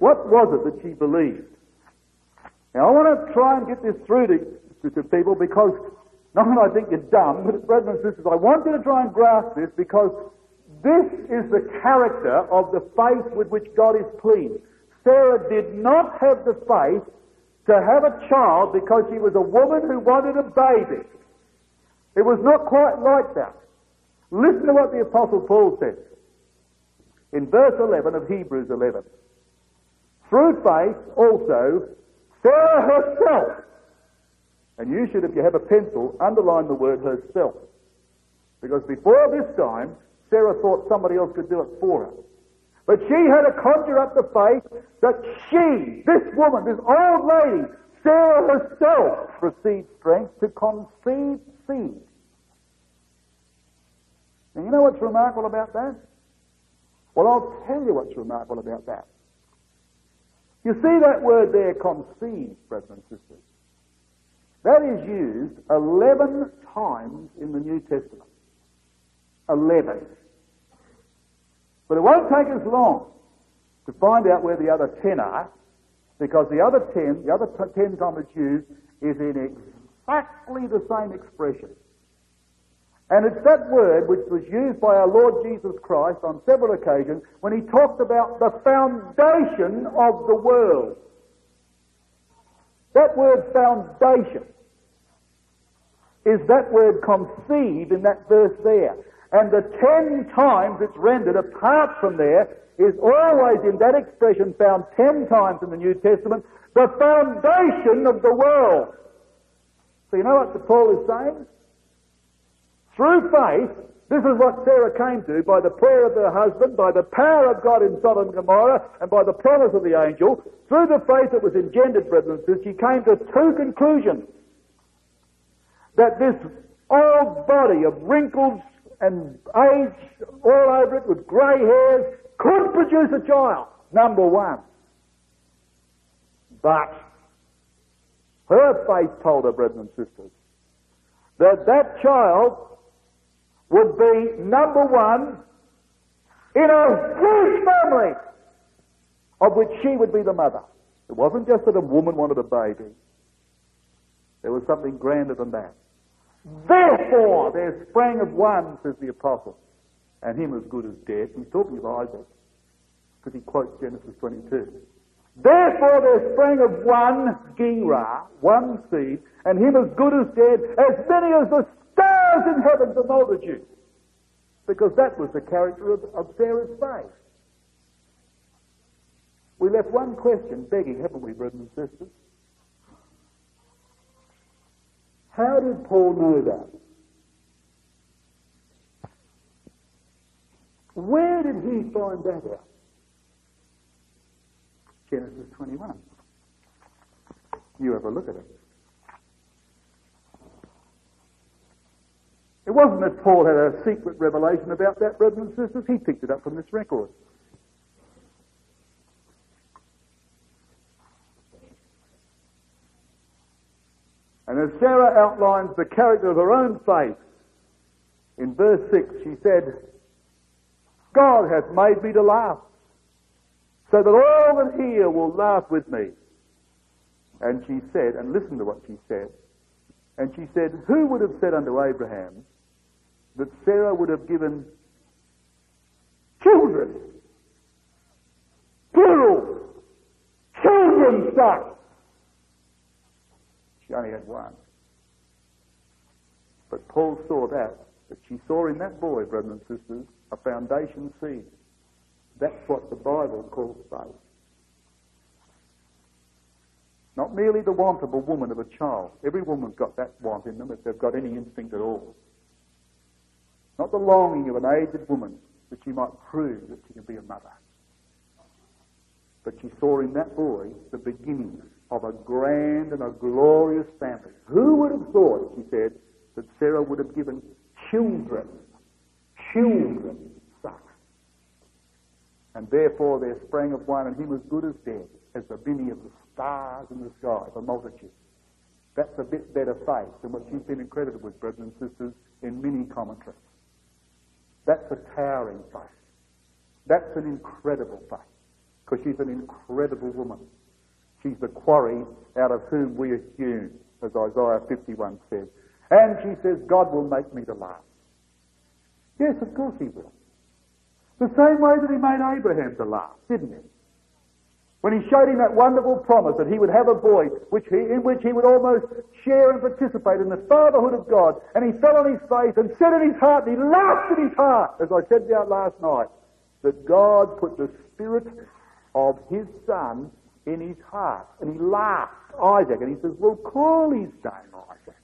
What was it that she believed? Now I want to try and get this through to people because, not that I think you're dumb, but brothers and sisters, I want you to try and grasp this because this is the character of the faith with which God is pleased. Sarah did not have the faith to have a child because she was a woman who wanted a baby. It was not quite like that. Listen to what the Apostle Paul says in verse 11 of Hebrews 11. Through faith also, Sarah herself, and you should, if you have a pencil, underline the word herself. Because before this time, Sarah thought somebody else could do it for her. But she had to conjure up the faith that she, this woman, this old lady, Sarah herself, received strength to conceive seed. And you know what's remarkable about that? Well, I'll tell you what's remarkable about that. You see that word there, conceived, brothers and sisters? That is used 11 times in the New Testament. 11. But it won't take us long to find out where the other 10 are, because the other 10 times it's used is in exactly the same expression. And it's that word which was used by our Lord Jesus Christ on several occasions when he talked about the foundation of the world. That word foundation is that word conceive in that verse there. And the 10 times it's rendered apart from there is always in that expression found 10 times in the New Testament, the foundation of the world. So you know what Paul is saying? Through faith, this is what Sarah came to by the prayer of her husband, by the power of God in Sodom and Gomorrah, and by the promise of the angel. Through the faith that was engendered, brothers and sisters, she came to two conclusions. That this old body of wrinkles and age all over it with grey hairs could produce a child, number one. But her faith told her, brothers and sisters, that that child would be, number one, in a huge family of which she would be the mother. It wasn't just that a woman wanted a baby. There was something grander than that. Therefore, there sprang of one, says the apostle, and him as good as dead. He's talking of Isaac, because he quotes Genesis 22. Therefore there sprang of one Gerah, one seed, and him as good as dead, as many as the stars in heaven, the multitude. Because that was the character of Sarah's faith. We left one question begging, haven't we, brothers and sisters? How did Paul know that? Where did he find that out? Genesis 21. You have a look at it. It wasn't that Paul had a secret revelation about that, brothers and sisters. He picked it up from this record. And as Sarah outlines the character of her own faith, in verse 6 she said, God hath made me to laugh, so that all that hear will laugh with me. And she said, and listen to what she said, and she said, who would have said unto Abraham that Sarah would have given children, plural, children son? She only had one. But Paul saw that she saw in that boy, brothers and sisters, a foundation seed. That's what the Bible calls faith. Not merely the want of a woman, of a child. Every woman's got that want in them if they've got any instinct at all. Not the longing of an aged woman that she might prove that she can be a mother. But she saw in that boy the beginnings of a grand and a glorious family. Who would have thought, she said, that Sarah would have given children sons? And therefore there sprang of one, and he was good as dead, as the many of the stars in the sky, the multitude. That's a bit better faith than what she's been accredited with, brothers and sisters, in many commentaries. That's a towering faith. That's an incredible faith. because she's an incredible woman. She's the quarry out of whom we are hewn, as Isaiah 51 says. And she says, God will make me to laugh. Yes, of course he will. The same way that he made Abraham to laugh, didn't he? When he showed him that wonderful promise that he would have a boy in which he would almost share and participate in the fatherhood of God, and he fell on his face and said in his heart, and he laughed in his heart, as I said out last night, that God put the spirit of his son in his heart. And he laughed, Isaac, and he says, well, call his name Isaac.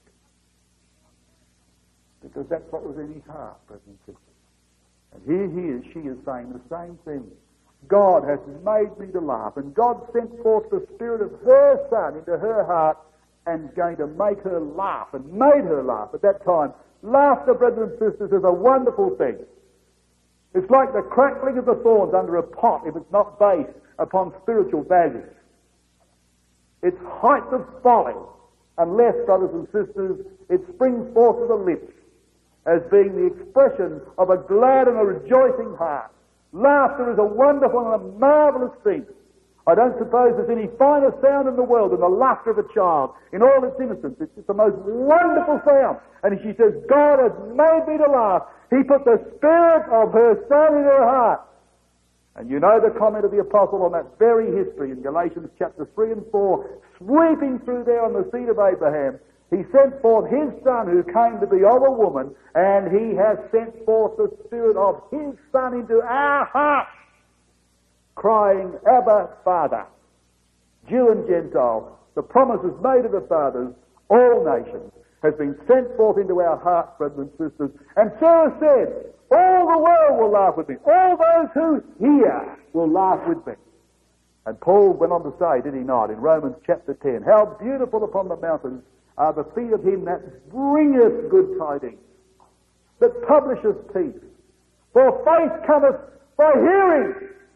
Because that's what was in his heart, brothers and sisters. And here she is saying the same thing. God has made me to laugh, and God sent forth the spirit of her son into her heart and going to make her laugh, and made her laugh. At that time, laughter, brothers and sisters, is a wonderful thing. It's like the crackling of the thorns under a pot if it's not based upon spiritual values. It's height of folly, unless, brothers and sisters, it springs forth of the lips as being the expression of a glad and a rejoicing heart. Laughter is a wonderful and a marvellous thing. I don't suppose there's any finer sound in the world than the laughter of a child in all its innocence. It's the most wonderful sound. And she says, God has made me to laugh. He put the spirit of her son in her heart. And you know the comment of the apostle on that very history in Galatians chapter 3 and 4, sweeping through there on the seed of Abraham. He sent forth his son who came to be of a woman, and he has sent forth the spirit of his son into our hearts, crying, Abba, Father. Jew and Gentile, the promises made of the fathers, all nations, has been sent forth into our hearts, brothers and sisters. And Sarah said, all the world will laugh with me. All those who hear will laugh with me. And Paul went on to say, did he not, in Romans chapter 10, how beautiful upon the mountains are the feet of him that bringeth good tidings, that publisheth peace. For faith cometh by hearing.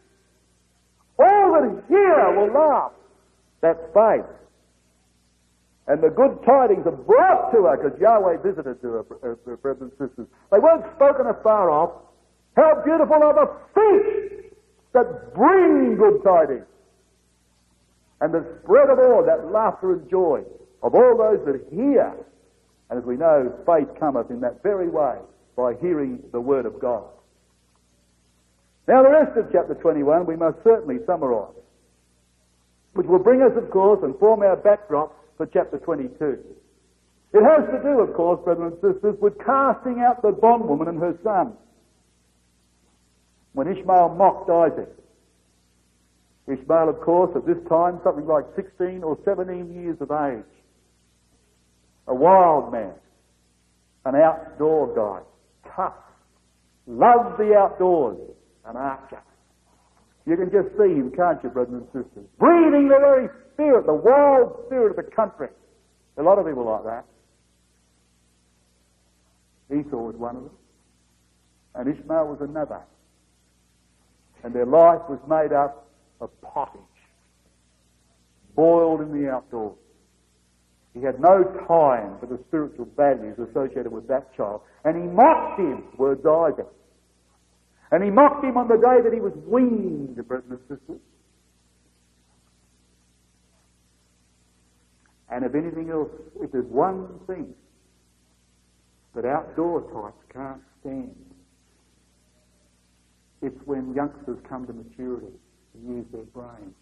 All that hear will laugh. That's faith. And the good tidings are brought to her, because Yahweh visited to her, brothers and sisters. They weren't spoken afar off. How beautiful are the feet that bring good tidings, and the spread of all that laughter and joy of all those that hear. And as we know, faith cometh in that very way, by hearing the word of God. Now the rest of chapter 21 we must certainly summarise, which will bring us, of course, and form our backdrop for chapter 22. It has to do, of course, brothers and sisters, with casting out the bondwoman and her son. When Ishmael mocked Isaac. Ishmael, of course, at this time, something like 16 or 17 years of age. A wild man, an outdoor guy, tough, loves the outdoors, an archer. You can just see him, can't you, brothers and sisters? Breathing the very spirit, the wild spirit of the country. A lot of people like that. Esau was one of them, and Ishmael was another. And their life was made up of pottage, boiled in the outdoors. He had no time for the spiritual values associated with that child. And he mocked him, words Isaac. And he mocked him on the day that he was weaned, brothers and sisters. And if anything else, if there's one thing that outdoor types can't stand, it's when youngsters come to maturity and use their brain.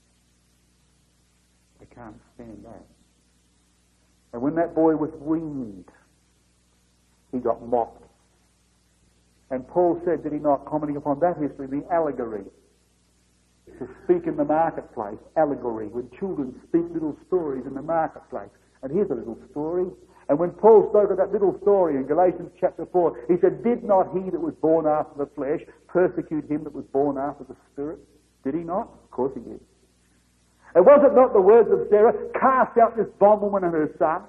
They can't stand that. And when that boy was weaned, he got mocked. And Paul said, did he not, commenting upon that history, the allegory, to speak in the marketplace, allegory, when children speak little stories in the marketplace. And here's a little story. And when Paul spoke of that little story in Galatians chapter 4, he said, did not he that was born after the flesh persecute him that was born after the Spirit? Did he not? Of course he did. And was it not the words of Sarah, cast out this bondwoman and her son?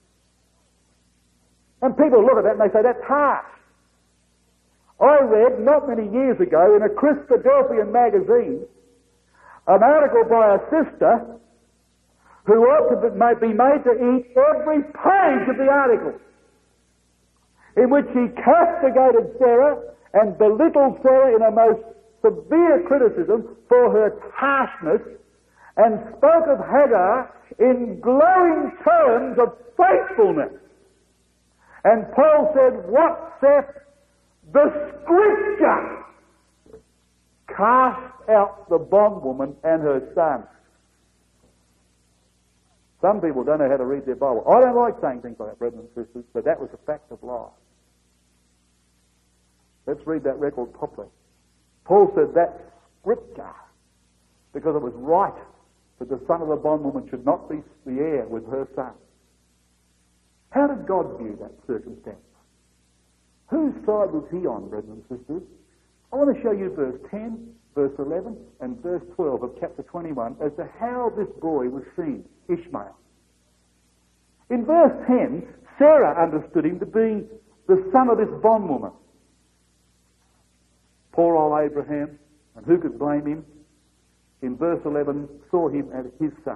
And people look at that and they say, that's harsh. I read, not many years ago, in a Christadelphian magazine, an article by a sister who ought to be made to eat every page of the article, in which he castigated Sarah and belittled Sarah in a most severe criticism for her harshness and spoke of Hagar in glowing terms of faithfulness. And Paul said, what saith the Scripture? Cast out the bondwoman and her son. Some people don't know how to read their Bible. I don't like saying things like that, brothers and sisters, but that was a fact of life. Let's read that record properly. Paul said that's Scripture, because it was right that the son of the bondwoman should not be the heir with her son. How did God view that circumstance? Whose side was he on, brothers and sisters? I want to show you verse 10, verse 11, and verse 12 of chapter 21 as to how this boy was seen, Ishmael. In verse 10, Sarah understood him to be the son of this bondwoman. Poor old Abraham, and who could blame him? In verse 11, saw him as his son.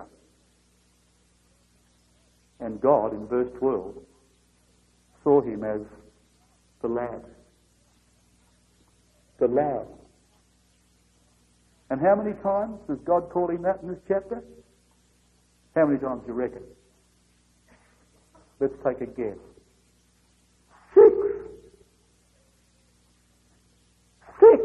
And God, in verse 12, saw him as the lad. The lad. And how many times does God call him that in this chapter? How many times do you reckon? Let's take a guess. 6. 6.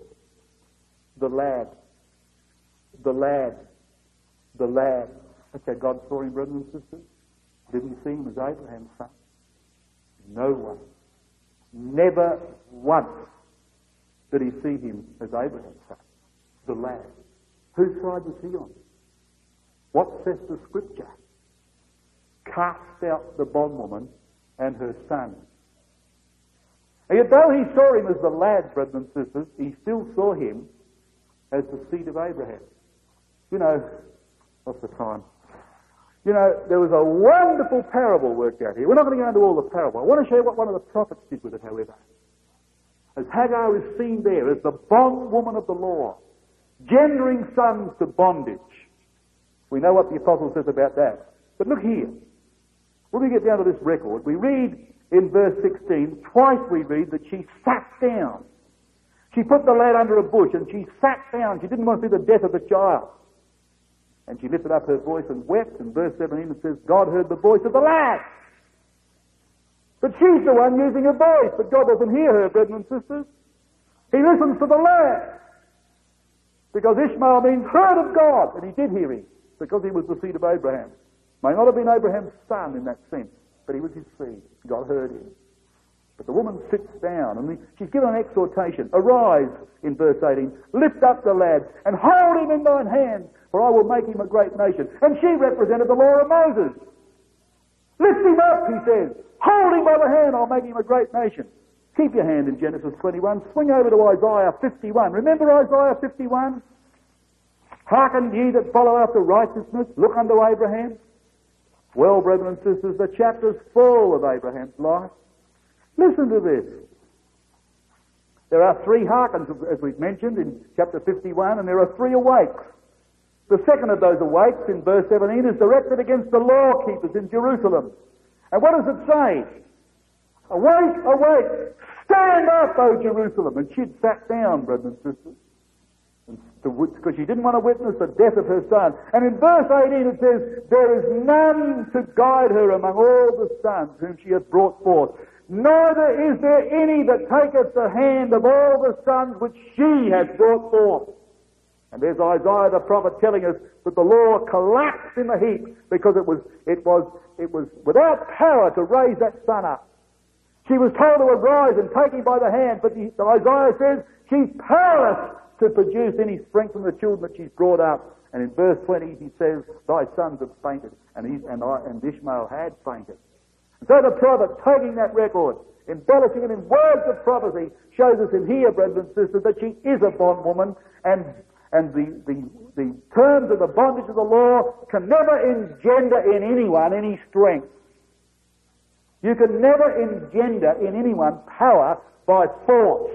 The lad. The lad. The lad. That's how God saw him, brothers and sisters. Didn't he see him as Abraham's son? No one. Never once did he see him as Abraham's son. The lad. Whose side was he on? What says the Scripture? Cast out the bondwoman and her son. And yet though he saw him as the lad, brothers and sisters, he still saw him as the seed of Abraham. You know, what's the time? You know, there was a wonderful parable worked out here. We're not going to go into all the parable. I want to show you what one of the prophets did with it, however. As Hagar is seen there as the bondwoman of the law, gendering sons to bondage. We know what the apostle says about that. But look here. When we get down to this record, we read in verse 16, twice we read that she sat down. She put the lad under a bush and she sat down. She didn't want to see the death of the child. And she lifted up her voice and wept. In verse 17 it says, God heard the voice of the lad. But she's the one using her voice, but God doesn't hear her, brethren and sisters. He listens to the lad. Because Ishmael means heard of God, and he did hear him, because he was the seed of Abraham. May not have been Abraham's son in that sense, but he was his seed. God heard him. But the woman sits down, and she's given an exhortation. Arise, in verse 18, lift up the lad, and hold him in thine hand, for I will make him a great nation. And she represented the law of Moses. Lift him up, he says. Hold him by the hand, I'll make him a great nation. Keep your hand in Genesis 21. Swing over to Isaiah 51. Remember Isaiah 51? Hearken ye that follow after righteousness, look unto Abraham. Well, brethren and sisters, the chapter's full of Abraham's life. Listen to this. There are 3 hearkens, as we've mentioned in chapter 51, and there are 3 awakes. The second of those awakes, in verse 17, is directed against the law keepers in Jerusalem. And what does it say? Awake, awake, stand up, O Jerusalem. And she'd sat down, brothers and sisters, because she didn't want to witness the death of her son. And in verse 18 it says, there is none to guide her among all the sons whom she hath brought forth. Neither is there any that taketh the hand of all the sons which she hath brought forth. And there's Isaiah the prophet telling us that the law collapsed in the heap because it was without power to raise that son up. She was told to arise and take him by the hand, but Isaiah says she's powerless to produce any strength from the children that she's brought up. And in verse 20 he says, thy sons have fainted, and Ishmael had fainted. And so the prophet, taking that record, embellishing it in words of prophecy, shows us in here, brothers and sisters, that she is a bondwoman, and the terms of the bondage of the law can never engender in anyone any strength. You can never engender in anyone power by force,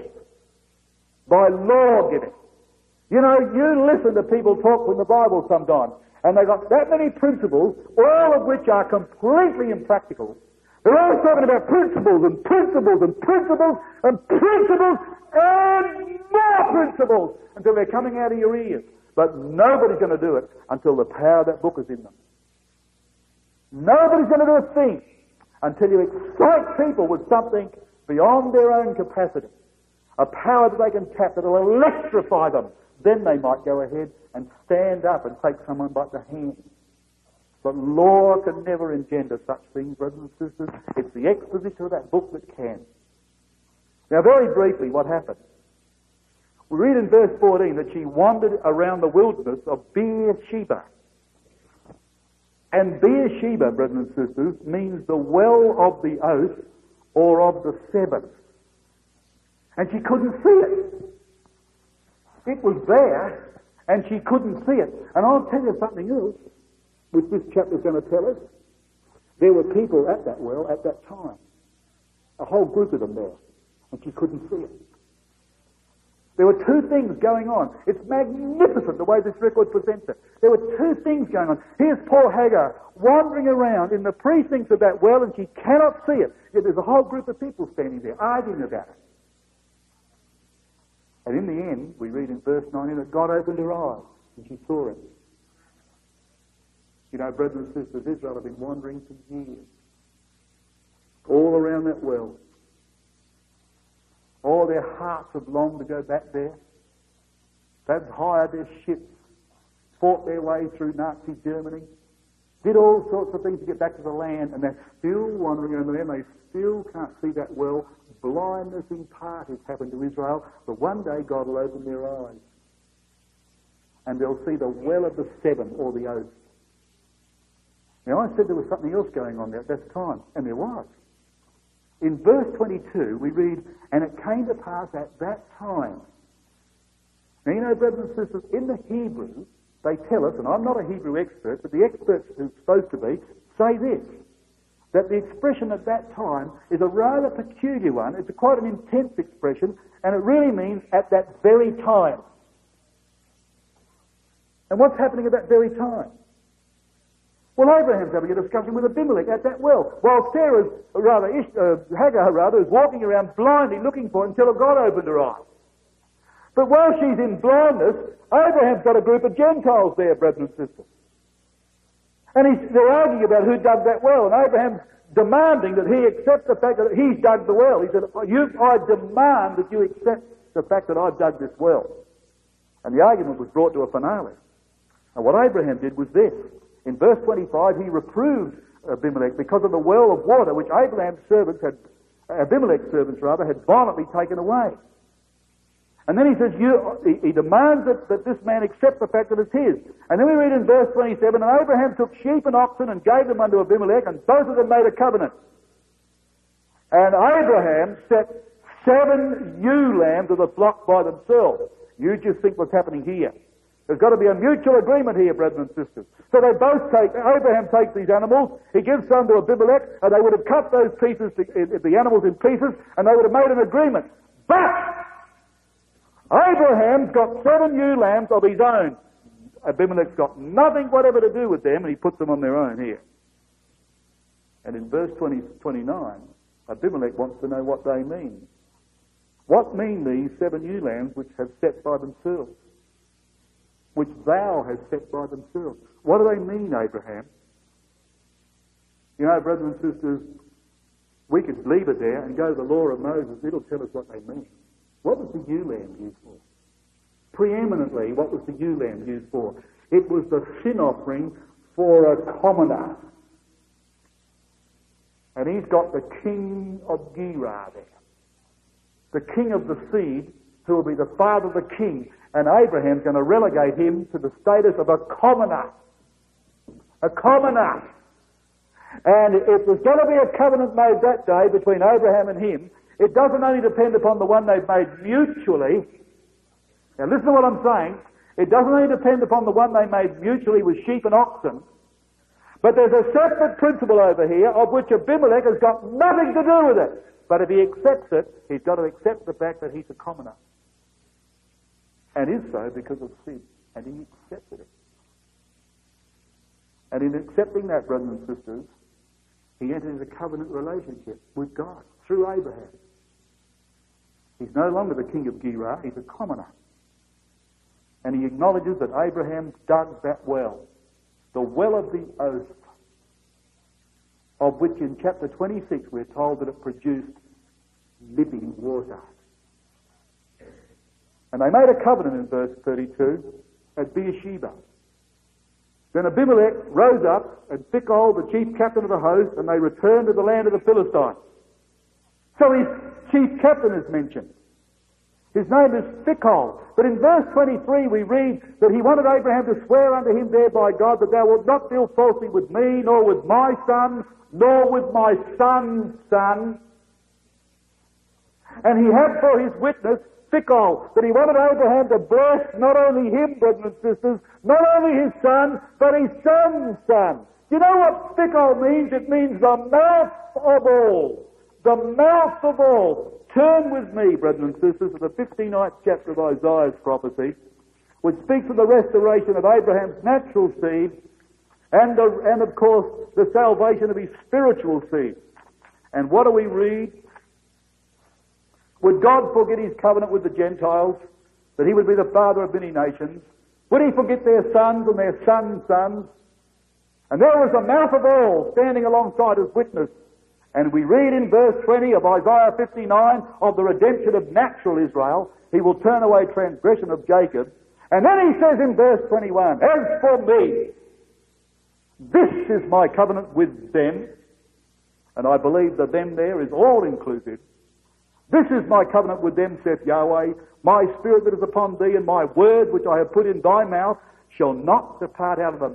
by law giving. You know, you listen to people talk from the Bible sometimes, and they've got that many principles, all of which are completely impractical. They're always talking about principles and principles and principles and principles, and more principles until they're coming out of your ears. But nobody's going to do it until the power of that book is in them. Nobody's going to do a thing until you excite people with something beyond their own capacity, a power that they can tap that will electrify them. Then they might go ahead and stand up and take someone by the hand. But law can never engender such things, brothers and sisters. It's the exposition of that book that can. Now, very briefly, what happened? We read in verse 14 that she wandered around the wilderness of Beersheba. And Beersheba, brothers and sisters, means the well of the oath or of the seven. And she couldn't see it. It was there, and she couldn't see it. And I'll tell you something else, which this chapter's going to tell us. There were people at that well at that time. A whole group of them there. And she couldn't see it. There were two things going on. It's magnificent the way this record presents it. There were two things going on. Here's poor Hagar wandering around in the precincts of that well, and she cannot see it. Yet there's a whole group of people standing there arguing about it. And in the end, we read in verse 19 that God opened her eyes and she saw it. You know, brothers and sisters, Israel have been wandering for years. All around that well. All their hearts have longed to go back there. They've hired their ships, fought their way through Nazi Germany, did all sorts of things to get back to the land, and they're still wandering around there, and they still can't see that well. Blindness in part has happened to Israel, but one day God will open their eyes, and they'll see the well of the seven, or the oath. Now, I said there was something else going on there at that time, and there was. In verse 22, we read, and it came to pass at that time. Now, you know, brothers and sisters, in the Hebrew, they tell us, and I'm not a Hebrew expert, but the experts who are supposed to be, say this, that the expression at that time is a rather peculiar one. It's quite an intense expression, and it really means at that very time. And what's happening at that very time? Well, Abraham's having a discussion with Abimelech at that well, while Hagar is walking around blindly looking for it until God opened her eyes. But while she's in blindness, Abraham's got a group of Gentiles there, brothers and sisters. And they're arguing about who dug that well, and Abraham's demanding that he accept the fact that he's dug the well. He said, I demand that you accept the fact that I've dug this well. And the argument was brought to a finale. And what Abraham did was this. In verse 25, he reproved Abimelech because of the well of water which Abimelech's servants had violently taken away. And then he says, he demands that this man accept the fact that it's his. And then we read in verse 27, and Abraham took sheep and oxen and gave them unto Abimelech, and both of them made a covenant. And Abraham set 7 ewe lambs of the flock by themselves. You just think what's happening here. There's got to be a mutual agreement here, brothers and sisters. So they both Abraham takes these animals, he gives some to Abimelech, and they would have cut those pieces, the animals in pieces, and they would have made an agreement. But Abraham's got 7 ewe lambs of his own. Abimelech's got nothing whatever to do with them, and he puts them on their own here. And in verse 29, Abimelech wants to know what they mean. What mean these 7 ewe lambs which have set by themselves? Which thou hast set by themselves. What do they mean, Abraham? You know, brothers and sisters, we could leave it there and go to the law of Moses. It'll tell us what they mean. What was the ewe lamb used for? Preeminently, what was the ewe lamb used for? It was the sin offering for a commoner. And he's got the king of Gerar there. The king of the seed, who will be the father of the king. And Abraham's going to relegate him to the status of a commoner. A commoner. And if there's going to be a covenant made that day between Abraham and him, it doesn't only depend upon the one they've made mutually. Now listen to what I'm saying. It doesn't only depend upon the one they made mutually with sheep and oxen, but there's a separate principle over here of which Abimelech has got nothing to do with it. But if he accepts it, he's got to accept the fact that he's a commoner. And is so because of sin. And he accepted it. And in accepting that, brothers and sisters, he entered into a covenant relationship with God through Abraham. He's no longer the king of Gerar, he's a commoner. And he acknowledges that Abraham dug that well, the well of the oath, of which in chapter 26 we're told that it produced living water. And they made a covenant in verse 32 at Beersheba. Then Abimelech rose up, and Phicol, the chief captain of the host, and they returned to the land of the Philistines. So his chief captain is mentioned. His name is Phicol. But in verse 23 we read that he wanted Abraham to swear unto him there by God that thou wilt not deal falsely with me, nor with my son, nor with my son's son. And he had for his witness Phicol, that he wanted Abraham to bless not only him, brothers and sisters, not only his son, but his son's son. You know what Phicol means? It means the mouth of all. The mouth of all. Turn with me, brothers and sisters, to the 59th chapter of Isaiah's prophecy, which speaks of the restoration of Abraham's natural seed and of course, the salvation of his spiritual seed. And what do we read? Would God forget his covenant with the Gentiles, that he would be the father of many nations? Would he forget their sons and their sons' sons? And there was the mouth of all standing alongside as witness. And we read in verse 20 of Isaiah 59 of the redemption of natural Israel. He will turn away transgression of Jacob. And then he says in verse 21, as for me, this is my covenant with them. And I believe the them there is all inclusive. This is my covenant with them, saith Yahweh. My spirit that is upon thee, and my word which I have put in thy mouth, shall not depart out of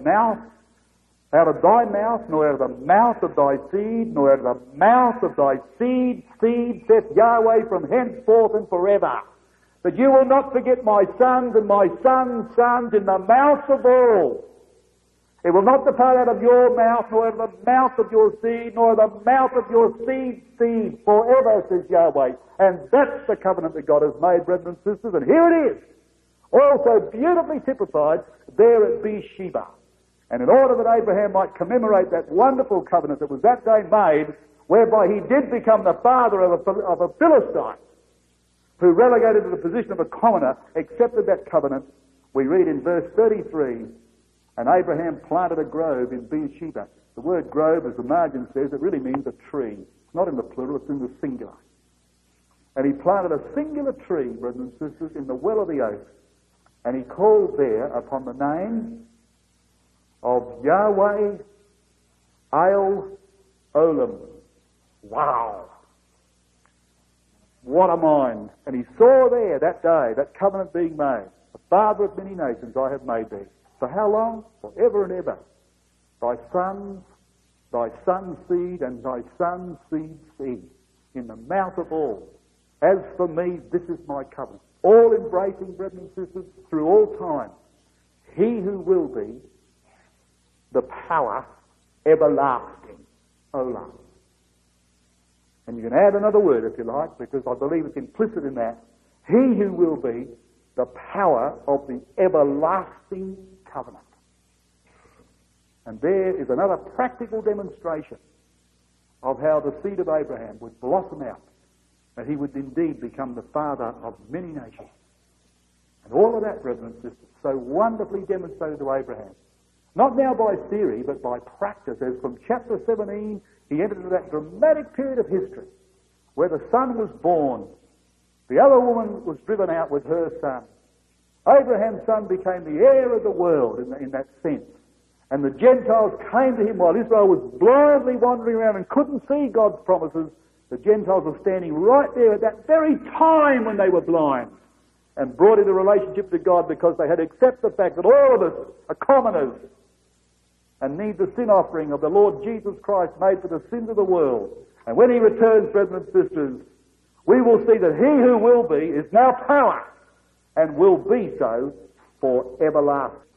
thy mouth, nor out of the mouth of thy seed, nor out of the mouth of thy seed, saith Yahweh, from henceforth and forever. That you will not forget my sons and my sons' sons in the mouths of all. It will not depart out of your mouth, nor out of the mouth of your seed, nor out of the mouth of your seed, forever, says Yahweh. And that's the covenant that God has made, brethren and sisters. And here it is, also beautifully typified there at Beersheba. And in order that Abraham might commemorate that wonderful covenant that was that day made, whereby he did become the father of a Philistine, who relegated to the position of a commoner, accepted that covenant, we read in verse 33, and Abraham planted a grove in Beersheba. The word grove, as the margin says, it really means a tree. It's not in the plural, it's in the singular. And he planted a singular tree, brothers and sisters, in the well of the oath. And he called there upon the name of Yahweh El Olam. Wow! What a mind. And he saw there that day, that covenant being made. The father of many nations I have made thee. For how long? Forever and ever. Thy son's seed, and thy son's seed's seed, in the mouth of all. As for me, this is my covenant. All embracing, brethren and sisters, through all time. He who will be the power everlasting. Olam. And you can add another word if you like, because I believe it's implicit in that. He who will be the power of the everlasting covenant. And there is another practical demonstration of how the seed of Abraham would blossom out, that he would indeed become the father of many nations. And all of that, brethren and sisters, so wonderfully demonstrated to Abraham. Not now by theory, but by practice, as from chapter 17 he entered into that dramatic period of history where the son was born. The other woman was driven out with her son. Abraham's son became the heir of the world in that sense. And the Gentiles came to him while Israel was blindly wandering around and couldn't see God's promises. The Gentiles were standing right there at that very time when they were blind and brought into relationship to God because they had accepted the fact that all of us are commoners and need the sin offering of the Lord Jesus Christ made for the sins of the world. And when he returns, brethren and sisters, we will see that he who will be is now power and will be so for everlasting.